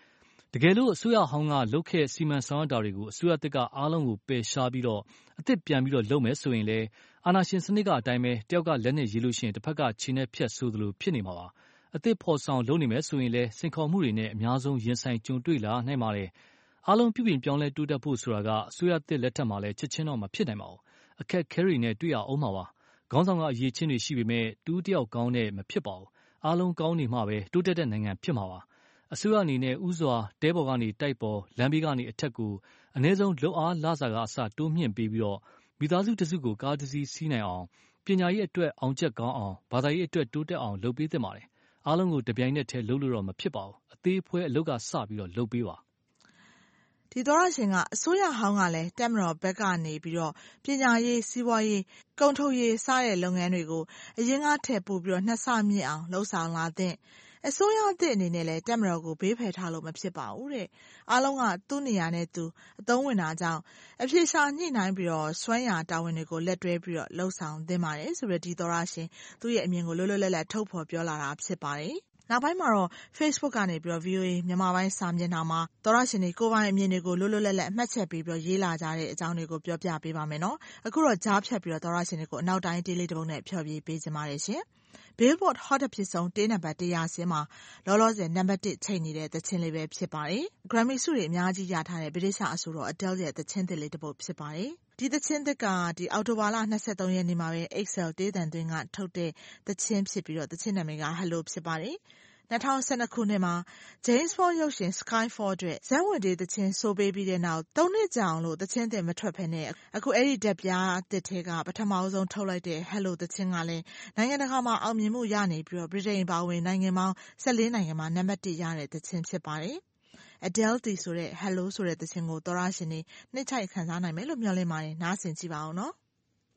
တကယ်လို့အစိုးရဟောင်းကလုပ်ခဲ့စီမံဆောင်ရွက်တာတွေကိုအစိုးရသစ်ကအားလုံးကိုပယ်ရှားပြီးတော့အသစ်ပြန်ပြီးတော့လုပ်မယ်ဆိုရင်လေအာဏာရှင်စနစ်ကအတိုင်းပဲတယောက်ကလက်နဲ့ရေးလို့ရှိရင်တစ်ဖက်ကခြေနဲ့ဖြတ်ဆိုသလိုဖြစ်နေမှာပါအသစ်ဖော်ဆောင်လုပ်နေမယ်ဆိုရင်လေစိန်ခေါ်မှုတွေနဲ့အများဆုံးရင်ဆိုင်ကြုံတွေ့လာနိုင်ပါတယ်အားလုံးပြုပြင်ပြောင်းလဲတိုးတက်ဖို့ဆိုတာကအစိုးရသစ်လက်ထက်မှာလည်းချက်ချင်းတော့မဖြစ်နိုင်ပါဘူးအခက်ခဲတွေနဲ့တွေ့ရအောင်ပါပါခေါင်းဆောင်ကအရေးချင်းတွေရှိပေမဲ့တူးတယောက်ကောင်းနဲ့မဖြစ်ပါဘူးအားလုံးကောင်းနေမှပဲတိုးတက်တဲ့နိုင်ငံဖြစ်မှာပါအစိုးရအနေနဲ့ဥစွာတဲပေါ်ကနေတိုက်ပေါ်လမ်းဘေးကနေအထက်ကိုအ ਨੇ ဆုံးလုံအားလစာကအစတိုးမြင့်ပေးပြီးတော့မိသားစုတစုကိုကားတစ်စီးစီးနိုင်အောင်ပညာရေးအတွက်အောင်ချက်ကောင်းအောင်ဘာသာရေးအတွက်တိုးတက်အောင်လုပ်ပေးသင့်ပါတယ်အားလုံးကိုတပြိုင်နက်တည်းလုပ်လို့တော့မဖြစ်ပါဘူးအသေးအဖွဲအလုပ်ကစပြီးတော့လုပ်ပေးပါဒီသောရရှင်ကအစိုးရဟောင်းကလည်းတက်မတော်ဘက်ကနေပြီးတော့ပညာရေးစီးပွားရေးကုန်ထုတ်ရေးစတဲ့လုပ်ငန်းတွေကိုအရင်ကထည့်ပို့ပြီးတော့နှစ်ဆမြင့်အောင်လှုပ်ဆောင်လာတဲ့အစိုးရအသစ်အနေနဲ့လည်းတက်မတော်ကိုဘေးဖယ်ထားလို့မဖြစ်ပါဘူးတဲ့အားလုံးကသူ့နေရာနဲ့သူအသုံးဝင်တာကြောင့်အဖြေရှာညှိနှိုင်းပြီးတော့စွမ်းရတာဝန်တွေကိုလက်တွဲပြီးတော့လှုပ်ဆောင်သင့်ပါတယ်ဆိုတော့ဒီသောရရှင်သူ့ရဲ့အမြင်ကိုလွတ်လွတ်လပ်လပ်ထုတ်ဖော်ပြောလာတာဖြစ်ပါတယ်နောက်ပိုင်းမှာတော့ Facebook ကနေပြီးတော့ ဗီအိုအေ မြန်မာပိုင်းစာမျက်နှာမှာသောရရှင်တွေကိုယ်ပိုင်အမြင်တွေကိုလွတ်လွတ်လပ်လပ်အမှတ်ချက်ပေးပြီးတော့ရေးလာကြတဲ့အကြောင်းတွေကိုပြောပြပေးပါမယ်နော်အခုတော့ကြားဖြတ်ပြီးတော့သောရရှင်တွေကိုအနောက်တိုင်းတေးလေးတစ်ပုဒ်နဲ့ဖျော်ဖြေပေးကြပါရစေရှင်Billboard Hot အဖြစ်ဆုံးတေးနံပါတ်one hundredဆင်းမှာလောလောဆယ်နံပါတ်oneချိန်နေတဲ့သချင်းလေးပဲဖြစ်ပါတယ်။ Grammy ဆုတွေအများကြီးရထားတဲ့ဗြိတိသျှအဆိုတော် Adele ရဲ့သချင်းသစ်လေးတစ်ပုဒ်ဖြစ်ပါတယ်။ဒီသချင်းသစ်ကဒီအောက်တိုဘာလ၂၃ရက်နေ့မှာပဲ Excel တေးသံသွင်းကထုတ်တဲ့သချင်းဖြစ်ပြီးတော့သချင်းနာမည်က Hello ဖြစ်ပါတယ်။၂၀၁၂ခုနှစ်မှာ James Bond ရုပ်ရှင် Skyfall အတွက်ဇတ်ဝင်တေးသချင်းဆိုပေးပြီးတဲ့နောက်သုံးနှစ်ကြာအောင်လို့သချင်းသစ်မထွက်ဘဲနဲ့အခုအဲ့ဒီဓာတ်ပြားသစ်ထဲကပထမဆုံးထုတ်လိုက်တဲ့ Hello သချင်းကလည်းနိုင်ငံတကာမှာအောင်မြင်မှုရနေပြီးတော့ဗြိတိန်ပါဝင်နိုင်ငံပေါင်း၁၄နိုင်ငံမှာနံပါတ်oneရတဲ့သချင်းဖြစ်ပါတယ်။ Adele တီဆိုတဲ့ Hello ဆိုတဲ့သချင်းကိုသောရရှင်တွေနှစ်ချိုက်ခံစားနိုင်မယ်လို့မျှော်လင့်ပါတယ်။နားဆင်ကြည့်ပါဦးနော်။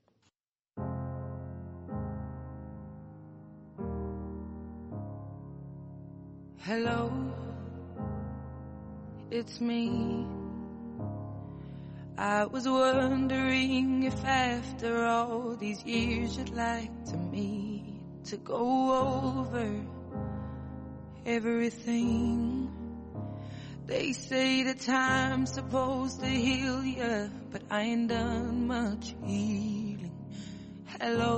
Hello, it's me. I was wondering if after all these years you'd like to meet to go over everything. They say that time's supposed to heal ya, but I ain't done much healing. Hello,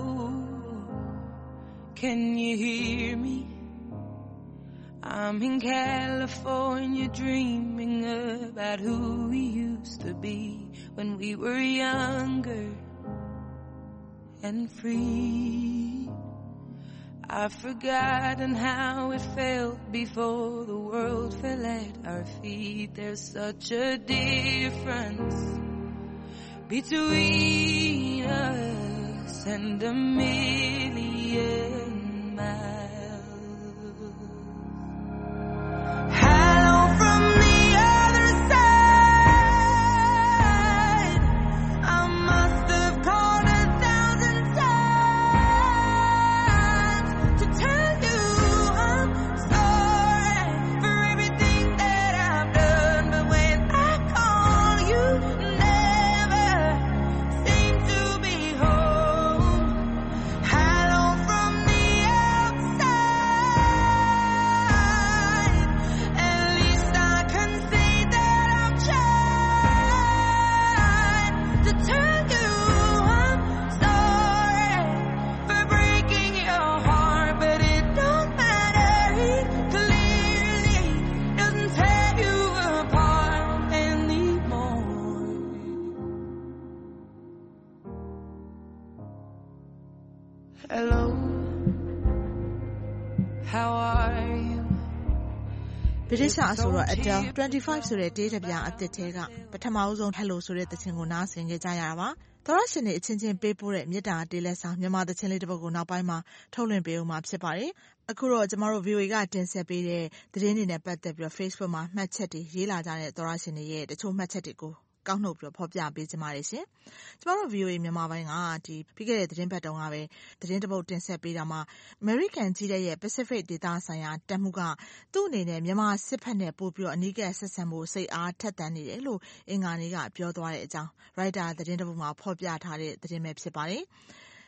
can you hear me? I'm in California dreaming about who we used to be when we were younger and free. I've forgotten how it felt before the world fell at our feet. There's such a difference between us and a million miles. Hello, how are you? ဗြိတိသျှအဆိုတော် Adele twenty-fiveဆိုတဲ့တေးတစ်ပြားအသစ်ထဲကပထမဦးဆုံး Hello ဆိုတဲ့သချင်းကိုနားဆင်ကြကြရတာပါ။သောရရှင်တွေအချင်းချင်းပေးပို့တဲ့မေတ္တာတေးလက်ဆောင်မြန်မာသချင်းလေးတစ်ပုဒ်ကိုနောက်ပိုင်းမှာထုတ်လွှင့်ပေးဦးမှာဖြစ်ပါတယ်။အခုတော့ကျမတို့ ဗီအိုအေ ကတင်ဆက်ပေးတဲ့သတင်းတွေနဲ့ပတ်သက်ပြီးတော့ Facebook မှာမှတ်ချက်တွေရေးလာကြတဲ့သောရရှင်တွေရဲ့တချို့မှတ်ချက်တွေကိုကောက်နှုတ်ပြီးတော့ဖော်ပြပေးကြပါရစေ။ကျမတို့ ဗီအိုအေ မြန်မာပိုင်းကဒီပြီးခဲ့တဲ့သတင်းပတ်တုန်းကပဲသတင်းတစ်ပုဒ်တင်ဆက်ပေးတာမှာ American ကြီးတဲ့ရဲ့ Pacific ဒေသဆိုင်ရာတပ်မှုကသူ့အနေနဲ့မြန်မာစစ်ဖက်နဲ့ပို့ပြီးတော့အနီးကပ်ဆက်ဆံဖို့စိတ်အားထက်သန်နေတယ်လို့အင်္ဂါနေ့ကပြောသွားတဲ့အကြောင်း Reuters သတင်းတစ်ပုဒ်မှာဖော်ပြထားတဲ့သတင်းပဲဖြစ်ပါတယ်။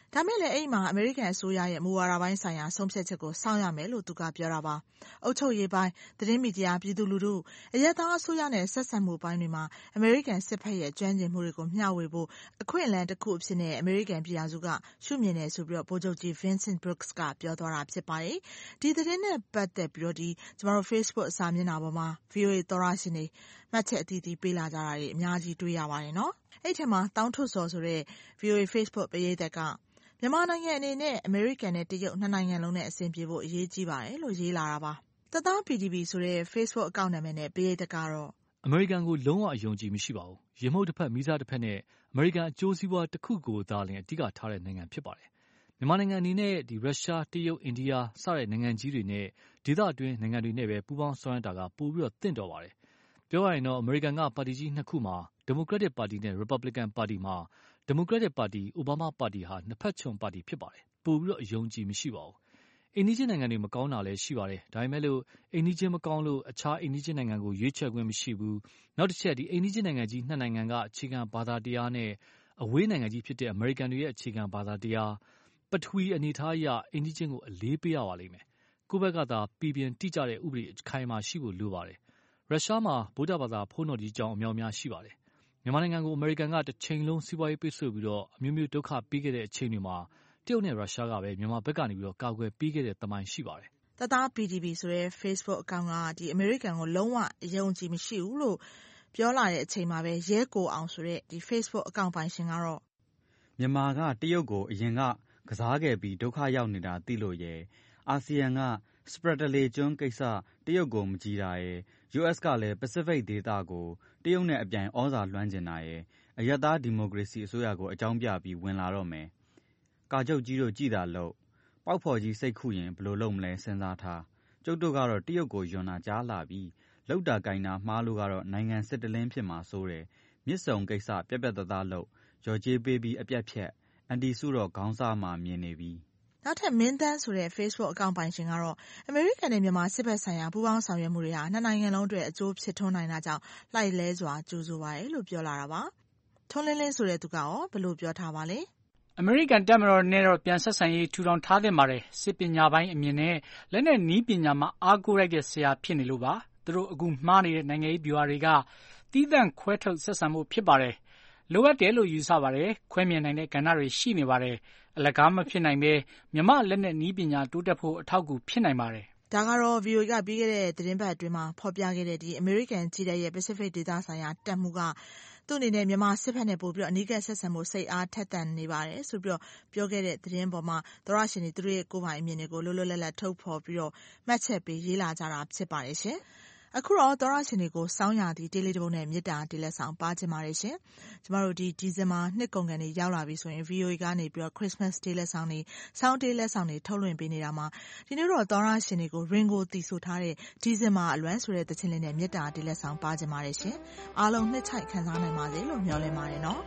ဒါမဲ့လည်းအဲ့မှာအမေရိကန်အစိုးရရဲ့မူဝါဒပိုင်းဆိုင်ရာဆုံးဖြတ်ချက်ကိုစောင့်ရမယ်လို့သူကပြောတာပါ။အုပ်ချုပ်ရေးပိုင်းသတင်းမီဒီယာပြည်သူလူထုအရက်သားအစိုးရနဲ့ဆက်ဆံမှုပိုင်းတွေမှာအမေရိကန်စစ်ဖက်ရဲ့ကျွမ်းကျင်မှုတွေကိုမျှဝေဖို့အခွင့်အလမ်းတစ်ခုအဖြစ်နဲ့အမေရိကန်ပြည်ထောင်စုကရှုမြင်နေဆိုပြီးတော့ဗိုလ်ချုပ်ကြီး Vincent Brooks ကပြောသွားတာဖြစ်ပါတယ်။ဒီသတင်းနဲ့ပတ်သက်ပြီးတော့ဒီကျမတို့ Facebook အစာမျက်နှာပေါ်မှာ ဗီအိုအေ သောရရှင်တွေမှတ်ချက်အသီးသီးပေးလာကြတာတွေအများကြီးတွေ့ရပါတယ်နော်။အဲ့ထက်မှာတောင်းထွတ်စော်ဆိုတဲ့ ဗီအိုအေ Facebook ပရိသတ်ကမြန်မာနိုင်ငံအနေနဲ့အမေရိကန်နဲ့တရုတ်နှစ်နိုင်ငံလုံးနဲ့အဆင်ပြေဖို့အရေးကြီးပါတယ်လို့ရေးလာတာပါ။တသား ပီ တီ ဗီ ဆိုတဲ့ Facebook အကောင့်နာမည်နဲ့ပရိသတ်ကတော့အမေရိကန်ကိုလုံးဝအယုံကြည်မရှိပါဘူး။ရေမှုတ်တစ်ဖက်မိစားတစ်ဖက်နဲ့အမေရိကန်အကျိုးစီးပွားတစ်ခုကိုသာလျှင်အဓိကထားတဲ့နိုင်ငံဖြစ်ပါတယ်။မြန်မာနိုင်ငံအနေနဲ့ဒီရုရှားတရုတ်အိန္ဒိယစတဲ့နိုင်ငံကြီးတွေနဲ့ဒေသအတွင်းနိုင်ငံတွေနဲ့ပဲပူးပေါင်းဆောင်ရွက်တာကပိုပြီးတော့တင့်တော်ပါတယ်။ပြောရရင်တော့အမေရိကန်ကပါတီကြီးနှစ်ခုမှာဒီမိုကရက်တစ်ပါတီနဲ့ရီပတ်ဘလစ်ကန်ပါတီမှာဒီမိုကရက်တစ်ပါတီအိုဘားမားပါတီဟာနှစ်ဖက်ချုံပါတီဖြစ်ပါတယ်။ပိုပြီးတော့အယုံကြည်မရှိပါဘူး။အိန္ဒိချင်းနိုင်ငံတွေမကောင်းတာလည်းရှိပါတယ်။ဒါပေမဲ့လို့အိန္ဒိချင်းမကောင်းလို့အခြားအိန္ဒိချင်းနိုင်ငံကိုရွေးချယ်ခွင့်မရှိဘူး။နောက်တစ်ချက်ဒီအိန္ဒိချင်းနိုင်ငံကြီးနှစ်နိုင်ငံကအခြေခံဘာသာတရားနဲ့အဝေးနိုင်ငံကြီးဖြစ်တဲ့အမေရိကန်တွေရဲ့အခြေခံဘာသာတရားပထဝီအနေထားအရအိန္ဒိချင်းကိုအလေးပေးရပါလိမ့်မယ်။ကိုယ့်ဘက်ကသာပြည်ပြင်းတိကျတဲ့ဥပဒေအခိုင်အမာရှိဖို့လိုပါတယ်။ရုရှားမှာဗုဒ္ဓဘာသာဘုန်းတော်ကြီးကျောင်းအများများရှိပါတယ်။မြန်မာနိုင်ငံကိုအမေရိကန်ကတစ်ချိန်လုံးစီးပွားရေးပိတ်ဆို့ပြီးတော့အမျိုးမျိုးဒုက္ခပေးခဲ့တဲ့အချိန်တွေမှာတရုတ်နဲ့ရုရှားကပဲမြန်မာဘက်ကနေပြီးတော့ကာကွယ်ပေးခဲ့တဲ့သမိုင်းရှိပါတယ်။တသား ပီ တီ ဗီ ဆိုတဲ့ Facebook အကောင့်ကဒီအမေရိကန်ကိုလုံးဝအယုံကြည်မရှိဘူးလို့ပြောလာတဲ့အချိန်မှာပဲရဲကိုအောင်ဆိုတဲ့ဒီ Facebook အကောင့်ပိုင်ရှင်ကတော့မြန်မာကတရုတ်ကိုအရင်ကကစားခဲ့ပြီးဒုက္ခရောက်နေတာသိလို့ရယ်အာဆီယံကစပရက်တလေကျွန်းကိစ္စတရုတ်ကိုမကြည်တာရယ် ယူအက်စ် ကလည်း Pacific ဒေသကိုတရုတ်နဲ့အပြိုင်ဩဇာလွှမ်းကျင်တာရယ်အရပ်သားဒီမိုကရေစီအစိုးရကိုအကြောင်းပြပြီးဝင်လာတော့မယ်။ကာချုပ်ကြီးတို့ကြည်တာလို့ပေါက်ဖော်ကြီးစိတ်ခုရင်ဘယ်လိုလုပ်မလဲစဉ်းစားထားကျုပ်တို့ကတော့တရုတ်ကိုယွန်တာကြားလာပြီးလောက်တာကိုင်းတာမှားလို့ကတော့နိုင်ငံစစ်တလင်းဖြစ်မှာစိုးတယ်မြစ်စုံကိစ္စပြက်ပြက်သားသားလို့ရော်ကြေးပေးပြီးအပြက်ဖြက်အန်တီစုတော့ခေါင်းစားမှမြင်နေပြီနောက်ထပ်မင်းတန်းဆိုတဲ့ Facebook အကောင့်ပိုင်ရှင်ကတော့အမေရိကန်နဲ့မြန်မာစစ်ဘက်ဆိုင်ရာပူးပေါင်းဆောင်ရွက်မှုတွေဟာနှစ်နိုင်ငံလုံးအတွက်အကျိုးဖြစ်ထွန်းနိုင်တာကြောင့်လှိုက်လဲစွာကြိုဆိုပါတယ်လို့ပြောလာတာပါထွန်းလင်းလင်းဆိုတဲ့သူကရောဘယ်လိုပြောထားပါလဲအမေရိကန်တပ်မတော်နဲ့တော့ပြန်ဆက်ဆံရေးထူထောင်ထားတဲ့ပါတယ်စစ်ပညာပိုင်းအမြင်နဲ့လက်နက်နည်းပညာမှာအားကိုးလိုက်တဲ့ဆရာဖြစ်နေလို့ပါသူတို့အခုမှားနေတဲ့နိုင်ငံရေးဗျူဟာတွေကတီးသန့်ခွဲထုတ်ဆက်ဆံမှုဖြစ်ပါတယ်လိုအပ်တယ်လို့ယူဆပါတယ်ခွဲမြင်နိုင်တဲ့ကဏ္ဍတွေရှိနေပါတယ်အလကားမဖြစ်နိုင်ပဲမြမလက်နက်နည်းပညာတိုးတက်ဖို့အထောက်အကူဖြစ်နိုင်ပါတယ်ဒါကတော့ ဗီအိုအေ ကပြီးခဲ့တဲ့သတင်းပတ်အတွင်းမှာဖော်ပြခဲ့တဲ့ဒီအမေရိကန်ကြီးတဲ့ရဲ့ Pacific ဒေသဆိုင်ရာတပ်မှုကသူ့အနေနဲ့မြန်မာစစ်ဘက်နဲ့ပို့ပြီးတော့အနီးကပ်ဆက်ဆံမှုစိတ်အားထက်သန်နေပါတယ်ဆိုပြီးတော့ပြောခဲ့တဲ့သတင်းပေါ်မှာသောရရှင်တွေသူတို့ရဲ့ကိုယ်ပိုင်အမြင်တွေကိုလွတ်လွတ်လပ်လပ်ထုတ်ဖော်ပြီးတော့မှတ်ချက်ပေးရေးလာကြတာဖြစ်ပါတယ်ရှင်အခုတော့သောရရှင်တွေကိုစောင်းရသည့်တေးလေးတစ်ပုဒ်နဲ့မေတ္တာတေးလက်ဆောင်ပါခြင်းပါတယ်ရှင်ကျမတို့ဒီဒီဇင်ဘာနှစ်ကုန်ကန်တွေရောက်လာပြီဆိုရင် ဗီအိုအေ ကနေပြီးတော့ Christmas တေးလက်ဆောင်တွေစောင်းတေးလက်ဆောင်တွေထုတ်လွှင့်ပေးနေတာမှာဒီနေ့တော့သောရရှင်တွေကို Ringo တီဆိုထားတဲ့ဒီဇင်ဘာအလွမ်းဆိုတဲ့သချင်းလေးနဲ့မေတ္တာတေးလက်ဆောင်ပါခြင်းပါတယ်ရှင်အားလုံးနှစ်ချိုက်ခံစားနိုင်ပါစေလို့မျှော်လင့်ပါတယ်နော်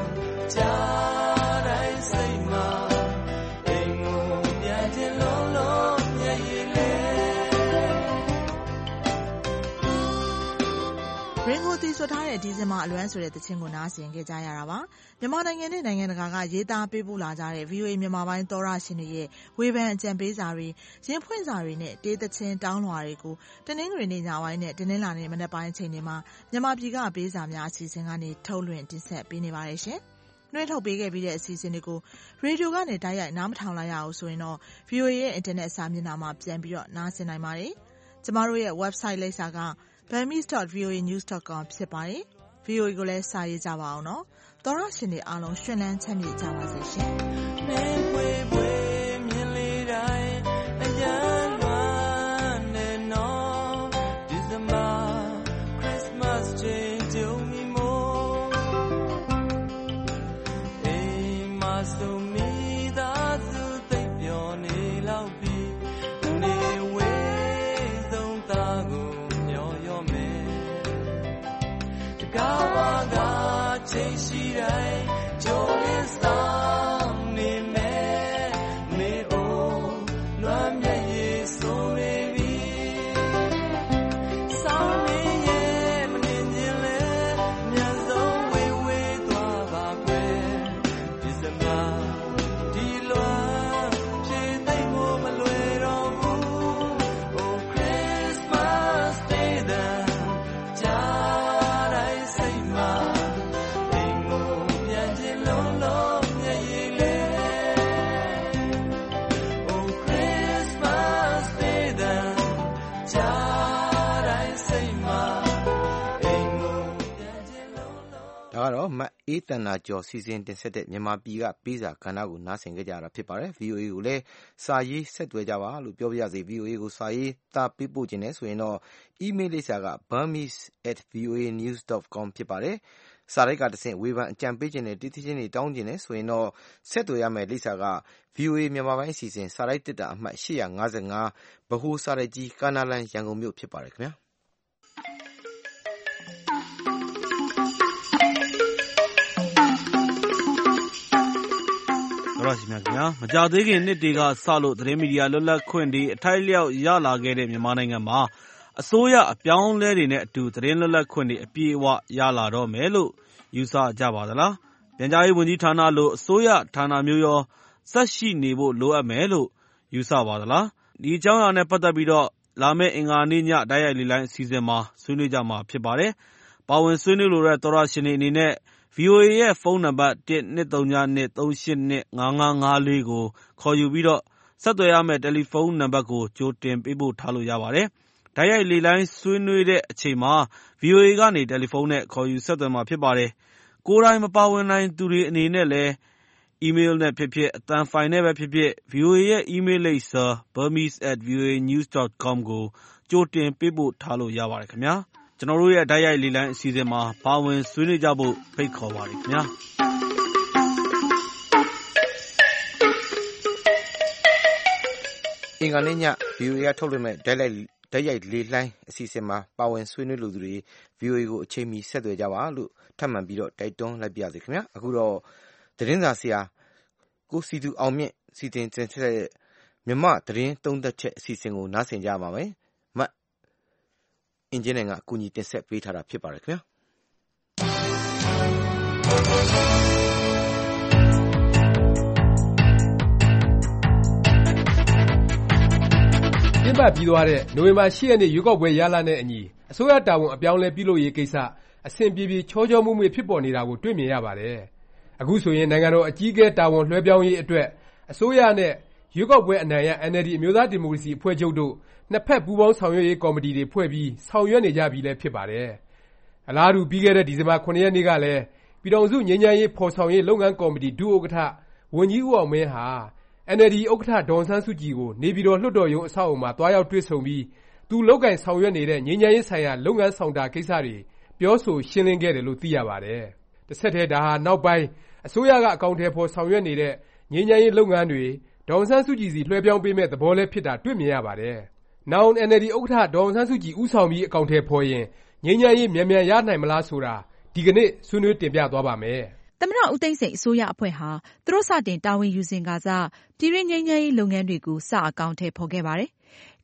Long, long. တ်ထားတဲ့ဒီဇင်ဘာအလွမ်းဆိုတဲ့သချင်းကိုနားဆင်ခဲ့ကြရတာပါမြန်မာနိုင်ငံနဲ့နိုင်ငံတကာကရေးသားပေးပို့လာကြတဲ့ ဗီအိုအေ မြန်မာပိုင်းသောရရှင်တွေရဲ့ဝေဖန်အကြံပေးစာတွေရင်ဖွင့်စာတွေနဲ့တေးသချင်းတောင်းလွှာတွေကိုတနင်္ဂနွေနေ့ညပိုင်းနဲ့တနင်္လာနေ့မနက်ပိုင်းအချိန်တွေမှာမြန်မာပြည်ကပေးစာများအစီအစဉ်ကနေထုတ်လွှင့်တင်ဆက်ပေးနေပါတယ်ရှင်နှွှင့်ထုတ်ပေးခဲ့ပြီးတဲ့အစီအစဉ်တွေကိုရေဒီယိုကနေတိုက်ရိုက်နားမထောင်လိုက်ရအောင်ဆိုရင်တော့ ဗီအိုအေ ရဲ့အင်တာနက်စာမျက်နှာမှာပြန်ပြီးတော့နားဆင်နိုင်ပါတယ်ကျမတို့ရဲ့ website လိပ်စာက burmese dot v o a news dot com ဖြစ်ပါတယ်။ ဗီအိုအေ ကိုလည်းစာရေးကြပါအောင်နော်။သောရရှင်တွေအားလုံးရှင်လန်းချမ်းမြေ့ကြပါစေရှင်ကတော့မအေးတန်နာကျော်စီစဉ်တင်ဆက်တဲ့မြန်မာပြည်ကပေးစာကဏ္ဍကိုနားဆင်ကြရတာဖြစ်ပါတယ် ဗီအိုအေ ကိုလည်းစာရေးဆက်သွယ်ကြပါလို့ပြောပြရစီ ဗီအိုအေ ကိုစာရေးသားပေးပို့ခြင်းနဲ့ဆိုရင်တော့ email လိပ်စာက burmese at v o a news dot com ဖြစ်ပါတယ်စာရိုက်ကတဆင့်ဝေဖန်အကြံပေးခြင်းနဲ့တိတိကျကျတောင်းခြင်းနဲ့ဆိုရင်တော့ဆက်သွယ်ရမယ့်လိပ်စာက ဗီအိုအေ မြန်မာပိုင်းအစီအစဉ်စာရိုက်တစ်တာအမှတ်eight fifty-fiveဗဟိုစာရိုက်ကြီးကာနာလန်ရန်ကုန်မြို့ဖြစ်ပါတယ်ခင်ဗျာရရှိမြခင်မကြသေးခင်နှစ်တွေကစလို့သတင်းမီဒီယာလွတ်လပ်ခွင့်တွေအထိုက်လျောက်ရလာခဲ့တဲ့မြန်မာနိုင်ငံမှာအစိုးရအပြောင်းအလဲတွေနဲ့အတူသတင်းလွတ်လပ်ခွင့်တွေအပြည့်အဝရလာတော့မယ်လို့ယူဆကြပါသလားပြန်ကြားရေးဝန်ကြီးဌာနလို့အစိုးရဌာနမျိုးရောဆက်ရှိနေဖို့လိုအပ်မယ်လို့ယူဆပါသလားဒီအကြောင်းအရာနဲ့ပတ်သက်ပြီးတော့လာမယ့်အင်္ဂါနေ့ညတိုက်ရိုက်လေလိုင်းအစီအစဉ်မှာဆွေးနွေးကြမှာဖြစ်ပါတယ်ပါဝင်ဆွေးနွေးလိုတဲ့သောရရှင်တွေအနေနဲ့ဗီအိုအေ ရဲ့ဖုန်းနံပါတ်one two zero two two three eight two five five five fourကိုခေါ်ယူပြီးတော့ဆက်သွယ်ရမယ့်တယ်လီဖုန်းနံပါတ်ကိုကြိုတင်ပေးပို့ထားလို့ရပါတယ်။တိုက်ရိုက်လေလိုင်းဆွေးနွေးတဲ့အချိန်မှာ ဗီအိုအေ ကနေတယ်လီဖုန်းနဲ့ခေါ်ယူဆက်သွယ်မှာဖြစ်ပါတယ်။ကိုယ်တိုင်မပါဝင်နိုင်သူတွေအနေနဲ့လည်းအီးမေးလ်နဲ့ဖြစ်ဖြစ်အသံဖိုင်နဲ့ပဲဖြစ်ဖြစ် ဗီအိုအေ ရဲ့အီးမေးလ်လိပ်စာ burmese at v o a news dot com ကိုကြိုတင်ပေးပို့ထားလို့ရပါတယ်ခင်ဗျာ။ကျွန်တော်တို့ရဲ့တိုက်ရိုက်လေလိုင်းအစီအစဉ်မှာပါဝင်ဆွေးနွေးကြဖို့ဖိတ်ခေါ်ပါတယ်ခင်ဗျာအင်္ဂါနေ့ည ဗီအိုအေ ကထုတ်လွှင့်မဲ့တိုက်ရိုက်တိုက်ရိုက်လေလိုင်းအစီအစဉ်မှာပါဝင်ဆွေးနွေးလိုသူတွေ ဗီအိုအေ ကိုအချိန်မီဆက်သွယ်ကြပါလို့ထပ်မံပြီးတော့တိုက်တွန်းလိုက်ပါရစေခင်ဗျာအခုတော့သတင်းစာဆရာကိုစီသူအောင်မြင့်စီတင်တင်ဆက်တဲ့မြမသတင်းသုံးသက်ချက်အစီအစဉ်ကိုနားဆင်ကြပါမယ်မအင်ဂျင်နိုင်ငံအကူအညီတင်ဆက်ပေးထားတာဖြစ်ပါတယ်ခင်ဗျာကျင်းပပြီးသွားတဲ့နိုဝင်ဘာeightရက်နေ့ရွေးကောက်ပွဲရလဒ်နဲ့အညီအစိုးရတာဝန်အပြောင်းအလဲပြုလုပ်ရေးကိစ္စအဆင်ပြေပြေချောချောမွေ့မွေ့ဖြစ်ပေါ်နေတာကိုတွေ့မြင်ရပါတယ်အခုဆိုရင်နိုင်ငံတော်အကြီးအကဲတာဝန်လွှဲပြောင်းရေးအတွက်အစိုးရနဲ့ရွေးကောက်ပွဲအနိုင်ရ အင်န်အယ်လ်ဒီ အမျိုးသားဒီမိုကရေစီအဖွဲ့ချုပ်တို့နှစ်ဖက်ပူးပေါင်းဆောင်ရွက်ရေးကော်မတီတွေဖွဲ့ပြီးဆောင်ရွက်နေကြပြီလည်းဖြစ်ပါတယ်အလားတူပြီးခဲ့တဲ့ဒီဇင်ဘာ၇ရက်နေ့ကလည်းပြည်ထောင်စုငြိမ်းချမ်းရေးဖော်ဆောင်ရေးလုပ်ငန်းကော်မတီဒုဥက္ကဋ္ဌဝန်ကြီးဦးအောင်မင်းဟာ အင်န်အယ်လ်ဒီ ဥက္ကဋ္ဌဒေါ်အောင်ဆန်းစုကြည်ကိုနေပြည်တော်လွှတ်တော်ရုံးအဆောက်အအုံမှာသွားရောက်တွေ့ဆုံပြီးသူလုပ်ကိုင်ဆောင်ရွက်နေတဲ့ငြိမ်းချမ်းရေးဆိုင်ရာလုပ်ငန်းဆောင်တာကိစ္စတွေပြောဆိုရှင်းလင်းခဲ့တယ်လို့သိရပါတယ်။တစ်ဆက်တည်းဒါဟာနောက်ပိုင်းအစိုးရကအကောင်အထည်ဖော်ဆောင်ရွက်နေတဲ့ငြိမ်းချမ်းရေးလုပ်ငန်းတွေဒေါ်အောင်ဆန်းစုကြည်စီလွှဲပြောင်းပေးမဲ့သဘောလည်းဖြစ်တာတွေ့မြင်ရပါတယ်။နောင် အင်န်အယ်လ်ဒီ ဥက္ကဋ္ဌဒေါ်အောင်ဆန်းစုကြည်ဦးဆောင်ပြီးအကောင်အထည်ဖော်ရင်ငြိမ်းချမ်းရေးမြန်မြန်ရနိုင်မလားဆိုတာဒီကနေ့ဆွေးနွေးတင်ပြသွားပါမယ်။သမ္မတဦးသိန်းစိန်အစိုးရအဖွဲ့ဟာသူတို့စတင်တာဝန်ယူစဉ်ကစပြည်တွင်းငြိမ်းချမ်းရေးလုပ်ငန်းတွေကိုစအကောင်အထည်ဖော်ခဲ့ပါတယ်။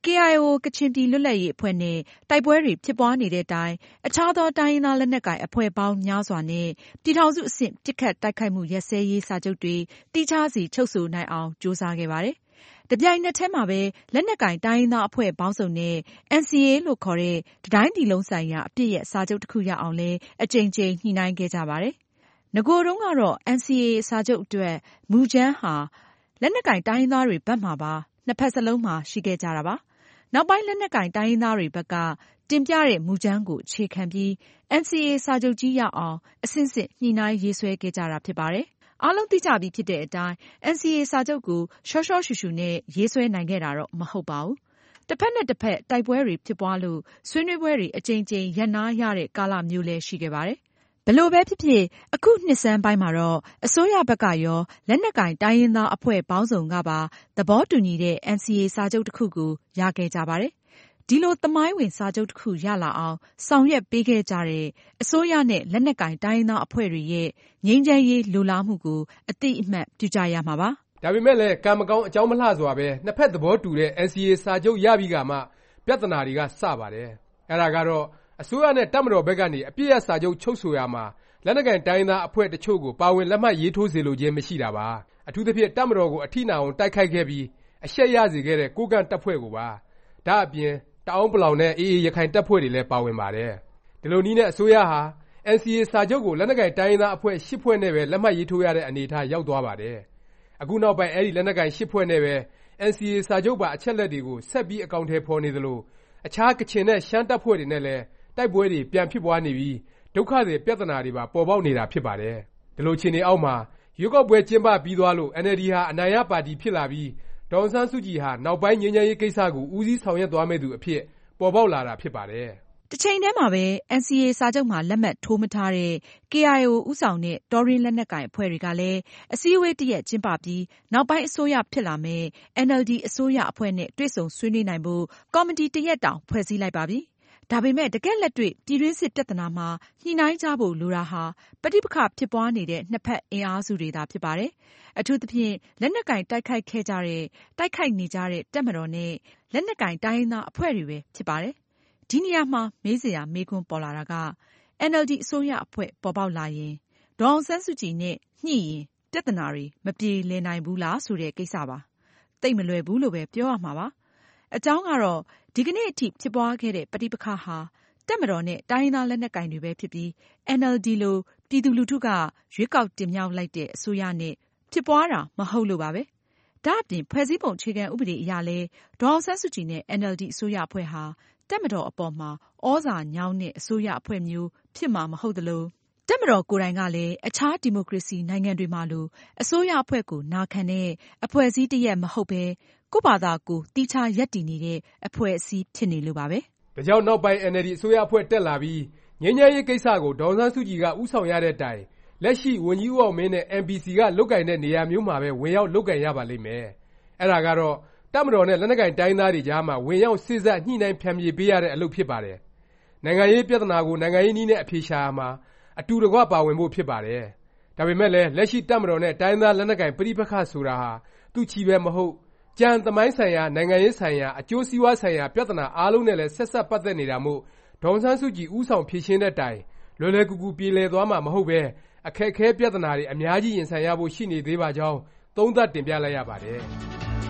ကေအိုင်အို ကချင်ပြည်လွတ်လပ်ရေးအဖွဲ့နဲ့တိုက်ပွဲတွေဖြစ်ပွားနေတဲ့အတိုင်းအခြားသောတိုင်းရင်းသားလက်နက်ကိုင်အဖွဲ့ပေါင်းများစွာနဲ့ပြည်ထောင်စုအဆင့်ပစ်ခတ်တိုက်ခိုက်မှုရပ်စဲရေးစာချုပ်တွေသီးခြားစီချုပ်ဆိုနိုင်အောင်ကြိုးစားခဲ့ပါတယ်။တပြိုင်နက်တည်းမှာပဲလက်နက်ကိုင်တိုင်းရင်းသားအဖွဲ့ပေါင်းစုံနဲ့ အန်စီအေ လို့ခေါ်တဲ့တတိုင်းပြည်လုံးဆိုင်ရာအပစ်ရပ်စာချုပ်တစ်ခုရအောင်လည်းအကြိမ်ကြိမ်ညှိနှိုင်းခဲ့ကြပါတယ်။နဂိုတုန်းကတော့ အန်စီအေ စာချုပ်အတွက်မူကြမ်းဟာလက်နက်ကိုင်တိုင်းရင်းသားတွေဘက်မှာပါနှစ်ဖက်စလုံးမှာရှိခဲ့ကြတာပါ။နောက်ပိုင်းလက်နက်ကိုင်တိုင်းရင်းသားတွေဘက်ကတင်ပြတဲ့မူကြမ်းကိုအခြေခံပြီး အန်စီအေ စာချုပ်ကြီးရအောင်အဆင့်ဆင့်ညှိနှိုင်းရေးဆွဲခဲ့ကြတာဖြစ်ပါတယ်။အားလုံးသိကြပြီးဖြစ်တဲ့အတိုင်း အန်စီအေ စာချုပ်ကိုရှော့ရှော့ရှုရှုနဲ့ရေးဆွဲနိုင်ခဲ့တာတော့မဟုတ်ပါဘူး။တစ်ဖက်နဲ့တစ်ဖက်တိုက်ပွဲတွေဖြစ်ပွားလို့ဆွေးနွေးပွဲတွေအကြိမ်ကြိမ်ရပ်နားရတဲ့ကာလမျိုးလည်းရှိခဲ့ပါတယ်။ဘယ်လိုပဲဖြစ်ဖြစ်အခုနှစ်ဆန်းပိုင်းမှာတော့အစိုးရဘက်ကရောလက်နက်ကိုင်တိုင်းရင်းသားအဖွဲ့ပေါင်းစုံကပါသဘောတူညီတဲ့ အန်စီအေ စာချုပ်တစ်ခုကိုရခဲ့ကြပါတယ်။ဒီလိုသမိုင်းဝင်စာချုပ်တစ်ခုရလာအောင်ဆောင်ရွက်ပေးခဲ့ကြတဲ့အစိုးရနဲ့လက်နက်ကိုင်တိုင်းရင်းသားအဖွဲ့တွေရဲ့ငြိမ်းချမ်းရေးလိုလားမှုကိုအသိအမှတ်ပြုကြရမှာပါ။ဒါပေမဲ့လည်းကံမကောင်းအကြောင်းမလှစွာပဲနှစ်ဖက်သဘောတူတဲ့ အန်စီအေ စာချုပ်ရပြီးကမှပြဿနာတွေကစပါတယ်။အဲ့ဒါကတော့အစိုးရနဲ့တပ်မတော်ဘက်ကနေအပြစ်ရစာချုပ်ချုပ်ဆိုရမှာလက်နက်ကိုင်တိုင်းသားအဖွဲ့တချို့ကိုပါဝင်လက်မှတ်ရေးထိုးစေလိုခြင်းမရှိတာပါ။အထူးသဖြင့်တပ်မတော်ကိုအထိနာအောင်တိုက်ခိုက်ခဲ့ပြီးအရှက်ရစေခဲ့တဲ့ကိုးကန့်တပ်ဖွဲ့ကိုပါ။ဒါအပြင်တအောင်းပလောင်နဲ့အေအေရခိုင်တပ်ဖွဲ့တွေလည်းပါဝင်ပါတယ်။ဒီလိုနည်းနဲ့အစိုးရဟာ အန်စီအေ စာချုပ်ကိုလက်နက်ကိုင်တိုင်းသားအဖွဲ့ရှစ်ဖွဲ့နဲ့ပဲလက်မှတ်ရေးထိုးရတဲ့အနေအထားရောက်သွားပါတယ်။အခုနောက်ပိုင်းအဲ့ဒီလက်နက်ကိုင်ရှစ်ဖွဲ့နဲ့ပဲ အန်စီအေ စာချုပ်ပါအချက်လက်တွေကိုဆက်ပြီးအကောင်အထည်ဖော်နေသလိုအခြားကချင်နဲ့ရှမ်းတပ်ဖွဲ့တွေနဲ့လည်းတိုက်ပွဲတွေပြန်ဖြစ်ပွားနေပြီးဒုက္ခတွေပြဿနာတွေပါပေါ်ပေါက်နေတာဖြစ်ပါတယ်။ဒီလိုခြေနေအောက်မှာရွေးကောက်ပွဲကျင်းပပြီးသွားလို့ အန်အယ်လ်ဒီ ဟာအနိုင်ရပါတီဖြစ်လာပြီးဒေါ်အောင်ဆန်းစုကြည်ဟာနောက်ပိုင်းငြိမ်းချမ်းရေးကိစ္စကိုဦးစီးဆောင်ရွက်သွားမယ့်သူအဖြစ်ပေါ်ပေါက်လာတာဖြစ်ပါတယ်။တစ်ချိန်တည်းမှာပဲ အန်စီအေ စာချုပ်မှာလက်မှတ်ထိုးမထားတဲ့ ကေအိုင်အို ဦးဆောင်တဲ့တောရင်းလက်နက်ကိုင်အဖွဲ့တွေကလည်းအစည်းအဝေးတစ်ရက်ကျင်းပပြီးနောက်ပိုင်းအစိုးရဖြစ်လာမယ့် အန်အယ်လ်ဒီ အစိုးရအဖွဲ့နဲ့တွေ့ဆုံဆွေးနွေးနိုင်ဖို့ကော်မတီတစ်ရက်တောင်ဖွဲ့စည်းလိုက်ပါပြီ။ဒါပေမဲ့တကယ့်လက်တွေ့ပြည်တွင်းစစ်ပြဿနာမှာညှိနှိုင်းကြဖို့လိုတာဟာပဋိပက္ခဖြစ်ပွားနေတဲ့နှစ်ဖက်အင်အားစုတွေသာဖြစ်ပါတယ်။အထူးသဖြင့်လက်နက်ကိုင်တိုက်ခိုက်ခဲ့ကြတဲ့တိုက်ခိုက်နေကြတဲ့တပ်မတော်နဲ့လက်နက်ကိုင်တိုင်းရင်းသားအဖွဲ့တွေပဲဖြစ်ပါတယ်။ဒီနေရာမှာမေးစရာမေးခွန်းပေါ်လာတာက အန်အယ်လ်ဒီ အစိုးရအဖွဲ့ပေါ်ပေါက်လာရင်ဒေါ်အောင်ဆန်းစုကြည်နဲ့ညှိရင်ပြဿနာတွေမပြေလည်နိုင်ဘူးလားဆိုတဲ့ကိစ္စပါ။သိပ်မလွယ်ဘူးလို့ပဲပြောရမှာပါ။အကြောင်းကတော့ဒီကနေ့အထိဖြစ်ပွားခဲ့တဲ့ပဋိပက္ခဟာတပ်မတော်နဲ့တိုင်းရင်းသားလက်နက်ကိုင်တွေပဲဖြစ်ပြီး အန်အယ်လ်ဒီ လိုပြည်သူလူထုကရွေးကောက်တင်မြှောက်လိုက်တဲ့အစိုးရနဲ့ဖြစ်ပွားတာမဟုတ်လို့ပါပဲ။ဒါ့အပြင်ဖွဲ့စည်းပုံအခြေခံဥပဒေအရလည်းဒေါ်အောင်ဆန်းစုကြည်နဲ့ အန်အယ်လ်ဒီ အစိုးရအဖွဲ့ဟာတပ်မတော်အပေါ်မှာဩဇာညောင်းတဲ့အစိုးရအဖွဲ့မျိုးဖြစ်မှာမဟုတ်သလိုတပ်မတော်ကိုယ်တိုင်ကလည်းအခြားဒီမိုကရေစီနိုင်ငံတွေမှာလိုအစိုးရအဖွဲ့ကိုနာခံတဲ့အဖွဲ့အစည်းတစ်ရပ်မဟုတ်ပဲကိုယ့်ဘာသာကိုယ်သီးခြားရပ်တည်နေတဲ့အဖွဲ့အစည်းဖြစ်နေလို့ပါပဲ။ဒါကြောင့်နောက်ပိုင်း အန်အယ်လ်ဒီ အစိုးရအဖွဲ့တက်လာပြီးငြိမ်းချမ်းရေးကိစ္စကိုဒေါ်အောင်ဆန်းစုကြည်ကဦးဆောင်ရတဲ့တိုင်လက်ရှိဝန်ကြီးဦးအောင်မင်းနဲ့ အမ်ပီစီ ကလုပ်ကိုင်တဲ့နေရာမျိုးမှာပဲဝင်ရောက်လုပ်ကိုင်ရပါလိမ့်မယ်။အဲ့ဒါကတော့တပ်မတော်နဲ့လက်နက်ကိုင်တိုင်းသားတွေကြားမှာဝင်ရောက်စေ့စပ်ညှိနှိုင်းဖြန်ဖြေပေးရတဲ့အလုပ်ဖြစ်ပါတယ်။နိုင်ငံရေးပြဿနာကိုနိုင်ငံရေးနည်းနဲ့အဖြေရှာရမှာအတူတကွပါဝင်ဖို့ဖြစ်ပါတယ်။ဒါပေမဲ့လည်းလက်ရှိတပ်မတော်နဲ့တိုင်းသားလက်နက်ကိုင်ပဋိပက္ခဆိုတာဟာသူ့ချီပဲမဟုတ်ကြံသမိုင်းဆိုင်ရာနိုင်ငံရေးဆိုင်ရာအကျိုးစီးပွားဆိုင်ရာပြဿနာအားလုံးနဲ့လည်းဆက်ဆက်ပတ်သက်နေတာမို့ဒေါ်အောင်ဆန်းစုကြည်ဦးဆောင်ဖြေရှင်းတဲ့တိုင်လွယ်လွယ်ကူကူပြေလည်သွားမှာမဟုတ်ပဲအခက်အခဲပြဿနာတွေအများကြီးရင်ဆိုင်ရဖို့ရှိနေသေးပါကြောင်းသုံးသပ်တင်ပြလိုက်ရပါတယ်။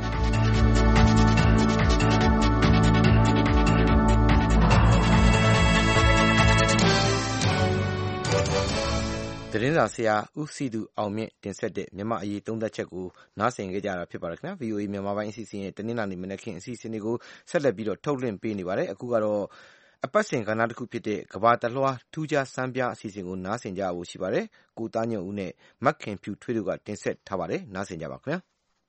သတင်းစာဆရာဦးစီသူအောင်မြင့်တင်ဆက်တဲ့မြန်မာအရေးသုံးသပ်ချက်ကိုနားဆင်ကြကြတာဖြစ်ပါတယ်ခင်ဗျာ ဗွီအိုအေ မြန်မာပိုင်းအစီအစဉ်ရဲ့တနင်္လာနေ့မနက်ခင်းအစီအစဉ်တွေကိုဆက်လက်ပြီးတော့ထုတ်လွှင့်ပေးနေပါတယ်အခုကတော့အပတ်စဉ်ကဏ္ဍတစ်ခုဖြစ်တဲ့ကဘာတလွှားထူးခြားစမ်းပြအစီအစဉ်ကိုနားဆင်ကြဖို့ရှိပါတယ်ကိုသားညွန့်ဦးနဲ့မတ်ခင်ဖြူထွေးတို့ကတင်ဆက်ထားပါတယ်နားဆင်ကြပါခင်ဗျာ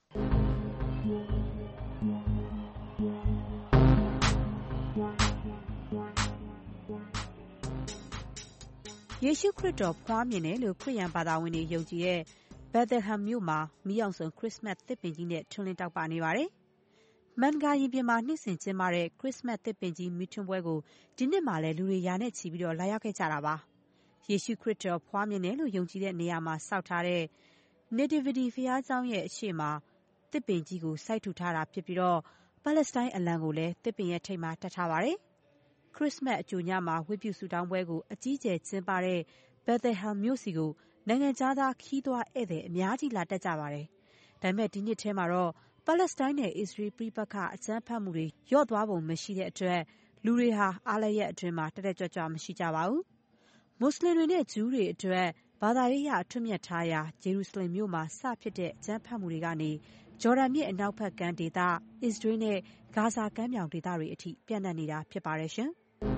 ယေရှုခရစ်တော်ဖွားမြင်တယ်လို့ခရစ်ယာန်ဘာသာဝင်တွေယုံကြည်တဲ့ဘက်သဟမ်မြို့မှာမီးအောင်စုံခရစ်စမတ်သစ်ပင်ကြီးနဲ့ထွန်းလင်းတောက်ပနေပါတယ်။မန်ဂါရင်ပြင်မှာနှစ်စဉ်ကျင်းပတဲ့ခရစ်စမတ်သစ်ပင်ကြီးမီးထွန်းပွဲကိုဒီနှစ်မှာလည်းလူတွေရာနဲ့ချီပြီးတော့လာရောက်ခဲ့ကြတာပါ။ယေရှုခရစ်တော်ဖွားမြင်တယ်လို့ယုံကြည်တဲ့နေရာမှာစောက်ထားတဲ့ Nativity ဘုရားကျောင်းရဲ့အရှေ့မှာသစ်ပင်ကြီးကိုစိုက်ထူထားတာဖြစ်ပြီးတော့ပါလက်စတိုင်းအလံကိုလည်းတစ်ပင်ရဲ့ထိပ်မှာတက်ထားပါတယ်။ခရစ်စမတ်အကြိုညမှာဝတ်ပြုဆုတောင်းပွဲကိုအကြီးအကျယ်ကျင်းပတဲ့ Bethlehem မြို့စီကိုနိုင်ငံခြားသားခီးသွွားဧည့်သည်အများကြီးလာတက်ကြပါတယ်။ဒါပေမဲ့ဒီနှစ်ထဲမှာတော့ပါလက်စတိုင်းနဲ့အစ္စရေးပဋိပက္ခအကြမ်းဖက်မှုတွေလျော့သွားပုံမရှိတဲ့အတွက်လူတွေဟာအားလပ်ရက်အတွင်းမှာတက်တက်ကြွကြွမရှိကြပါဘူး။မွတ်စလင်တွေနဲ့ဂျူးတွေအတွက်ဘာသာရေးအရအထွတ်မြတ်ထားရာဂျေရုဆလင်မြို့မှာစဖြစ်တဲ့အကြမ်းဖက်မှုတွေကနေဂျော်ဒန်မြစ်အနောက်ဘက်ကမ်းဒေသအစ္စရေးနဲ့ဂါဇာကမ်းမြောင်ဒေသတွေအထိပြန့်နှံ့နေတာဖြစ်ပါတယ်ရှင်။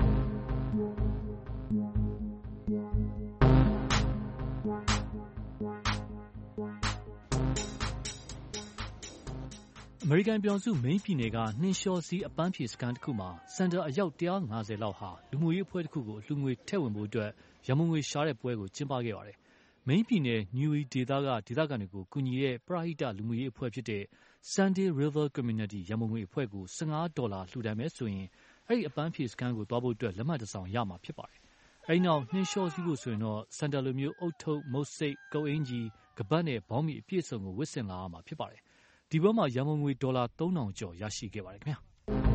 အမေရိကန်ပြည်ထောင်စုမိန်းပြည်နယ်ကနှင်းလျှောစီးအပန်းဖြေစခန်းတစ်ခုမှာစင်တာအယောက်တစ်ရာငါးဆယ်လောက်ဟာလူမှုရေးအဖွဲ့တစ်ခုကိုလူငွေထည့်ဝင်ဖို့အတွက်ရမုံငွေရှားတဲ့ပွဲကိုကျင်းပခဲ့ပါတယ်။မိန်းပြည်နယ်နျူဝီဒေသကဒေသခံတွေကိုကူညီတဲ့ပရဟိတလူမှုရေးအဖွဲ့ဖြစ်တဲ့ Sunday River Community ရမုံငွေအဖွဲ့ကိုဆယ့်ငါးဒေါ်လာလှူဒါန်းမယ်ဆိုရင်အဲ့ဒီအပန်းဖြေစခန်းကိုသွားဖို့အတွက်လက်မှတ်တစ်စောင်ရမှာဖြစ်ပါတယ်။အဲဒီနောက်နှင်းလျှောစီးဖို့ဆိုရင်တော့စင်တာလိုမျိုးအုတ်ထုပ်မုတ်စိတ်ကုတ်အင်ကြီးကပတ်နဲ့ဘောင်းမီအပြည့်စုံကိုဝတ်ဆင်လာရမှာဖြစ်ပါတယ်။ဒီဘက်မှာရမုံငွေဒေါ်လာသုံးထောင်ကျော်ရရှိခဲ့ပါတယ်ခင်ဗျာ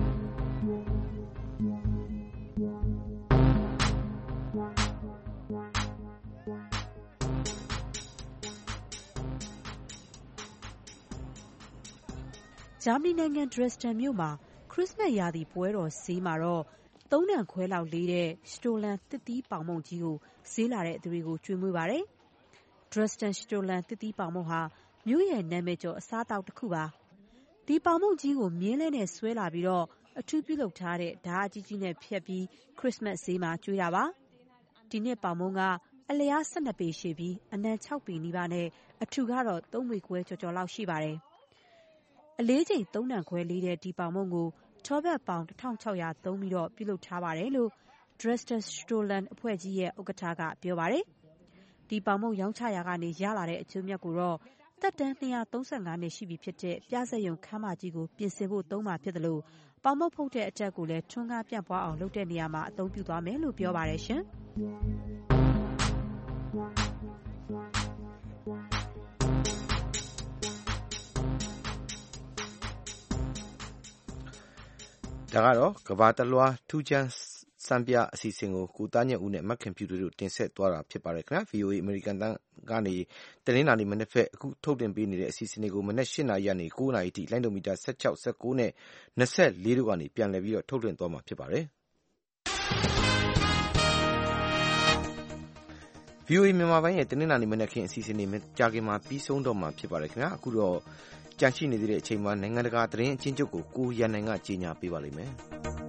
ဂျာမနီနိုင်ငံဒရက်စတန်မြို့မှာခရစ်စမတ်ရာသီပွဲတော်ဈေးမှာတော့သုံးတန်ခွဲလောက်လေးတဲ့စတိုလန်သစ်သီးပေါင်မုန့်ကြီးကိုဈေးလာတဲ့သူတွေကိုကျွေးမွေးပါတယ်။ဒရက်စတန်စတိုလန်သစ်သီးပေါင်မုန့်ဟာမြို့ရဲ့နာမည်ကျော်အစားအသောက်တစ်ခုပါ။ဒီပေါင်မုန့်ကြီးကိုမြင်းလဲနဲ့ဆွဲလာပြီးတော့အထူးပြုလုပ်ထားတဲ့ဓာတ်အကြီးကြီးနဲ့ဖြတ်ပြီးခရစ်စမတ်ဈေးမှာကျွေးတာပါ။ဒီနှစ်ပေါင်မုန့်ကအလျားဆယ့်နှစ်ပေရှည်ပြီးအနံခြောက်ပေနီးပါးနဲ့အထူကတော့သုံးပေခွဲကျော်ကျော်လောက်ရှိပါတယ်။အလေးချိန်သုံးတန်ခွဲလေးတဲ့ဒီပေါင်မုန့်ကိုထောပတ်ပေါင်တစ်ထောင်ခြောက်ရာသုံးပြီးတော့ပြုလုပ်ထားပါတယ်လို့ Dresden Stolen အဖွဲ့ကြီးရဲ့ဥက္ကဋ္ဌကပြောပါတယ်။ဒီပေါင်မုန့်ရောင်းချရာကနေရလာတဲ့အကျိုးမြတ်ကိုတော့သက်တမ်းနှစ်ရာသုံးဆယ့်ငါနှစ်ရှိပြီဖြစ်တဲ့ပြဇာတ်ရုံခမ်းမကြီးကိုပြင်ဆင်ဖို့သုံးမှာဖြစ်တယ်လို့ပေါင်မုန့်ဖုတ်တဲ့အတက်ကိုလည်းထွန်းကားပြန့်ပွားအောင်လုပ်တဲ့နေရာမှာအသုံးပြုသွားမယ်လို့ပြောပါတယ်ရှင်။ဒါကတော့ကဘာတလွားထူးချမ်းစံပြအစီအစဉ်ကိုကိုသားညက်ဦးနဲ့မက်ခင်ဖြူတို့တင်ဆက်သွားတာဖြစ်ပါတယ်ခင်ဗျာ ဗွီအိုအေ အမေရိကန်တန်းကနေတနင်္လာနေ့မနေ့ဖက်အခုထုတ်တင်ပေးနေတဲ့အစီအစဉ်တွေကိုမနေ့၈နာရီကနေ၉နာရီထိလိုင်းဒိုမီတာ၁၆ ၁၉နဲ့၂၄တို့ကနေပြန်လည်ပြီးတော့ထုတ်လွှင့်သွားမှာဖြစ်ပါတယ် ဗွီအိုအေ မြန်မာပိုင်းရဲ့တနင်္လာနေ့မနေ့ခင်းအစီအစဉ်တွေကြာခင်မှာပြီးဆုံးတော့မှာဖြစ်ပါတယ်ခင်ဗျာအခုတော့ကြန့်ရှိနေသေးတဲ့အချိန်မှာနိုင်ငံတကာသတင်းအချင်းချုပ်ကိုကိုရန်နိုင်ကကြီးညာပေးပါလိမ့်မယ်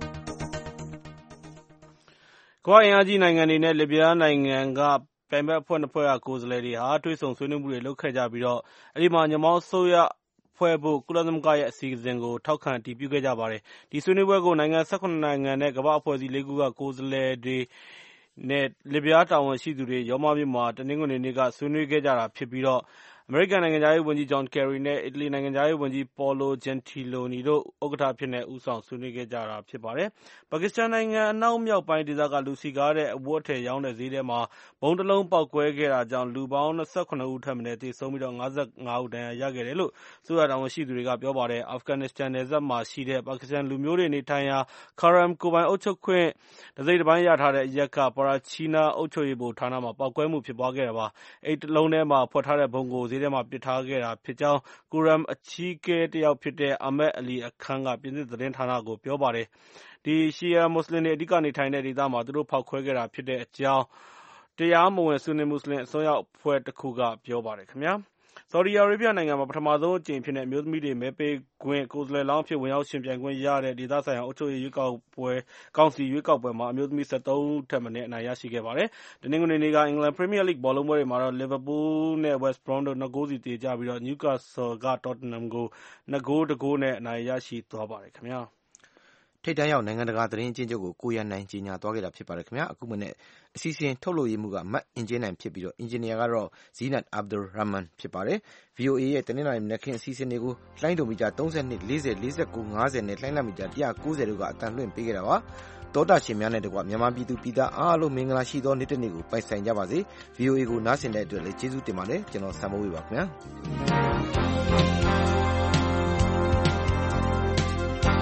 ကမ္ဘာ့အင်အားကြီးနိုင်ငံတွေနဲ့လစ်ဗျားနိုင်ငံကပြိုင်ဘက်အဖွဲ့နှစ်ဖွဲ့ကကိုယ်စားလှယ်တွေဟာတွေ့ဆုံဆွေးနွေးမှုတွေလုပ်ခဲ့ကြပြီးတော့အဲဒီမှာညမောင်းအစိုးရဖွဲ့ဖို့ကုလသမဂ္ဂရဲ့အစီအစဉ်ကိုထောက်ခံအတည်ပြုခဲ့ကြပါတယ်ဒီဆွေးနွေးပွဲကိုနိုင်ငံ၁၇နိုင်ငံနဲ့ကမ္ဘာ့အဖွဲ့အစည်းလေးခုကကိုယ်စားလှယ်တွေနဲ့လစ်ဗျားတာဝန်ရှိသူတွေရောမမြို့မှာတနင်္ဂနွေနေ့ကဆွေးနွေးခဲ့ကြတာဖြစ်ပြီးတော့အမေရိကန်နိုင်ငံခြားရေးဝန်ကြီးဂျွန်ကယ်ရီနဲ့အီတလီနိုင်ငံခြားရေးဝန်ကြီးပေါ်လိုဂျန်တီလိုနီတို့ဥက္ကဋ္ဌအဖြစ်နဲ့ဦးဆောင်ဆွေးနွေးခဲ့ကြတာဖြစ်ပါတယ်။ပါကစ္စတန်နိုင်ငံအနောက်မြောက်ပိုင်းဒေသကလူစည်ကားတဲ့အဝတ်အထည်ရောင်းတဲ့ဈေးထဲမှာဘုံတစ်လုံးပေါက်ကွဲခဲ့တာကြောင့်လူပေါင်း၂၇ဦးထက်မနည်းသေဆုံးပြီးတော့၅၅ဦးဒဏ်ရာရခဲ့တယ်လို့အစိုးရတာဝန်ရှိသူတွေကပြောပါတယ်။အာဖဂန်နစ္စတန်နယ်စပ်မှာရှိတဲ့ပါကစ္စတန်လူမျိုးတွေနေထိုင်ရာခါရမ်ကိုပိုင်အုပ်ချုပ်ခွင့်တစိမ့်တစ်ပိုင်းရထားတဲ့အရက်ကပါရာချီနာအုပ်ချုပ်ရေးဘုတ်ဌာနမှာပေါက်ကွဲမှုဖြစ်ပွားခဲ့တာပါ။အိတ်တစ်လုံးထဲမှာဖွက်ထားတဲ့ဘုံကိုဈေးထဲမှာပစ်ထားခဲ့တာဖြစ်ကြောင်းကိုရမ်အကြီးအကဲတယောက်ဖြစ်တဲ့အာမက်အလီအခန်းကပြင်သစ်သတင်းဌာနကိုပြောပါတယ်။ဒီရှီယာမွတ်စလင်တွေအဓိကနေထိုင်တဲ့ဒေသမှာသူတို့ဖောက်ခွဲခဲ့တာဖြစ်တဲ့အကြောင်းတရားမဝင်ဆွေးနွေးမွတ်စလင်အစွန်းရောက်အဖွဲ့တစ်ခုကပြောပါတယ်ခင်ဗျာ။ဆော်ဒီအာရေဗျနိုင်ငံမှာပထမဆုံးအကြိမ်ဖြစ်တဲ့အမျိုးသမီးတွေမဲပေးခွင့်ကိုယ်စားလှယ်လောင်းအဖြစ်ဝင်ရောက်ရှင်ပြိုင်ခွင့်ရတဲ့ဒေသဆိုင်ရာအုပ်ချုပ်ရေးရွေးကောက်ပွဲကောင်စီရွေးကောက်ပွဲမှာအမျိုးသမီး၁၃ဦးထက်မနည်းအနိုင်ရရှိခဲ့ပါတယ်။တနင်္ဂနွေနေ့ကအင်္ဂလန်ပရီးမီးယားလိဂ်ဘောလုံးပွဲတွေမှာတော့လီဗာပူးနဲ့ဝက်စ်ဘရွမ်းတို့နှစ်ဂိုးစီသရေကျပြီးတော့နယူးကာဆယ်ကတော့တင်နမ်ကိုနှစ်ဂိုးတစ်ဂိုးနဲ့အနိုင်ရရှိသွားပါတယ်ခင်ဗျာ။ထိပ်တန်းရောက်နိုင်ငံတကာသတင်းအချင်းချုပ်ကိုကိုရန်နိုင်ကြီးညာသွားခဲ့တာဖြစ်ပါတယ်ခင်ဗျာအခုမနေ့အစီအစဉ်ထုတ်လုပ်ရေးမှုကမတ်အင်ဂျင်နိုင်ဖြစ်ပြီးတော့အင်ဂျင်နီယာကတော့ဇီနတ်အာဘ်ဒူရာမန်ဖြစ်ပါတယ် ဗီအိုအေ ရဲ့တနင်္လာနေ့မနက်ခင်းအစီအစဉ်တွေကိုလှိုင်းဒိုမီတာ၃၂ ၄၀ ၄၉ ၅၀နဲ့လှိုင်းလမီတာ၁၉၀တို့ကအတန်လွှင့်ပေးခဲ့တာပါတောတာရှင်များနဲ့တကွမြန်မာပြည်သူပြည်သားအားလုံးမင်္ဂလာရှိသောနေ့တစ်နေ့ကိုပိုင်ဆိုင်ကြပါစေ ဗီအိုအေ ကိုနားဆင်တဲ့အတွက်လည်းကျေးဇူးတင်ပါတယ်ကျွန်တော်ဆမ်မိုးဝေပါခင်ဗျာ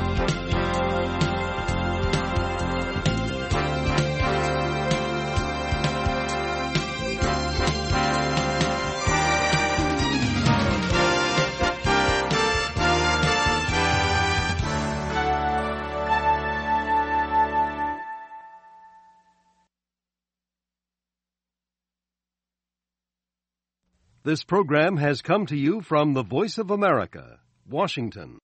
This program has come to you from the Voice of America, Washington.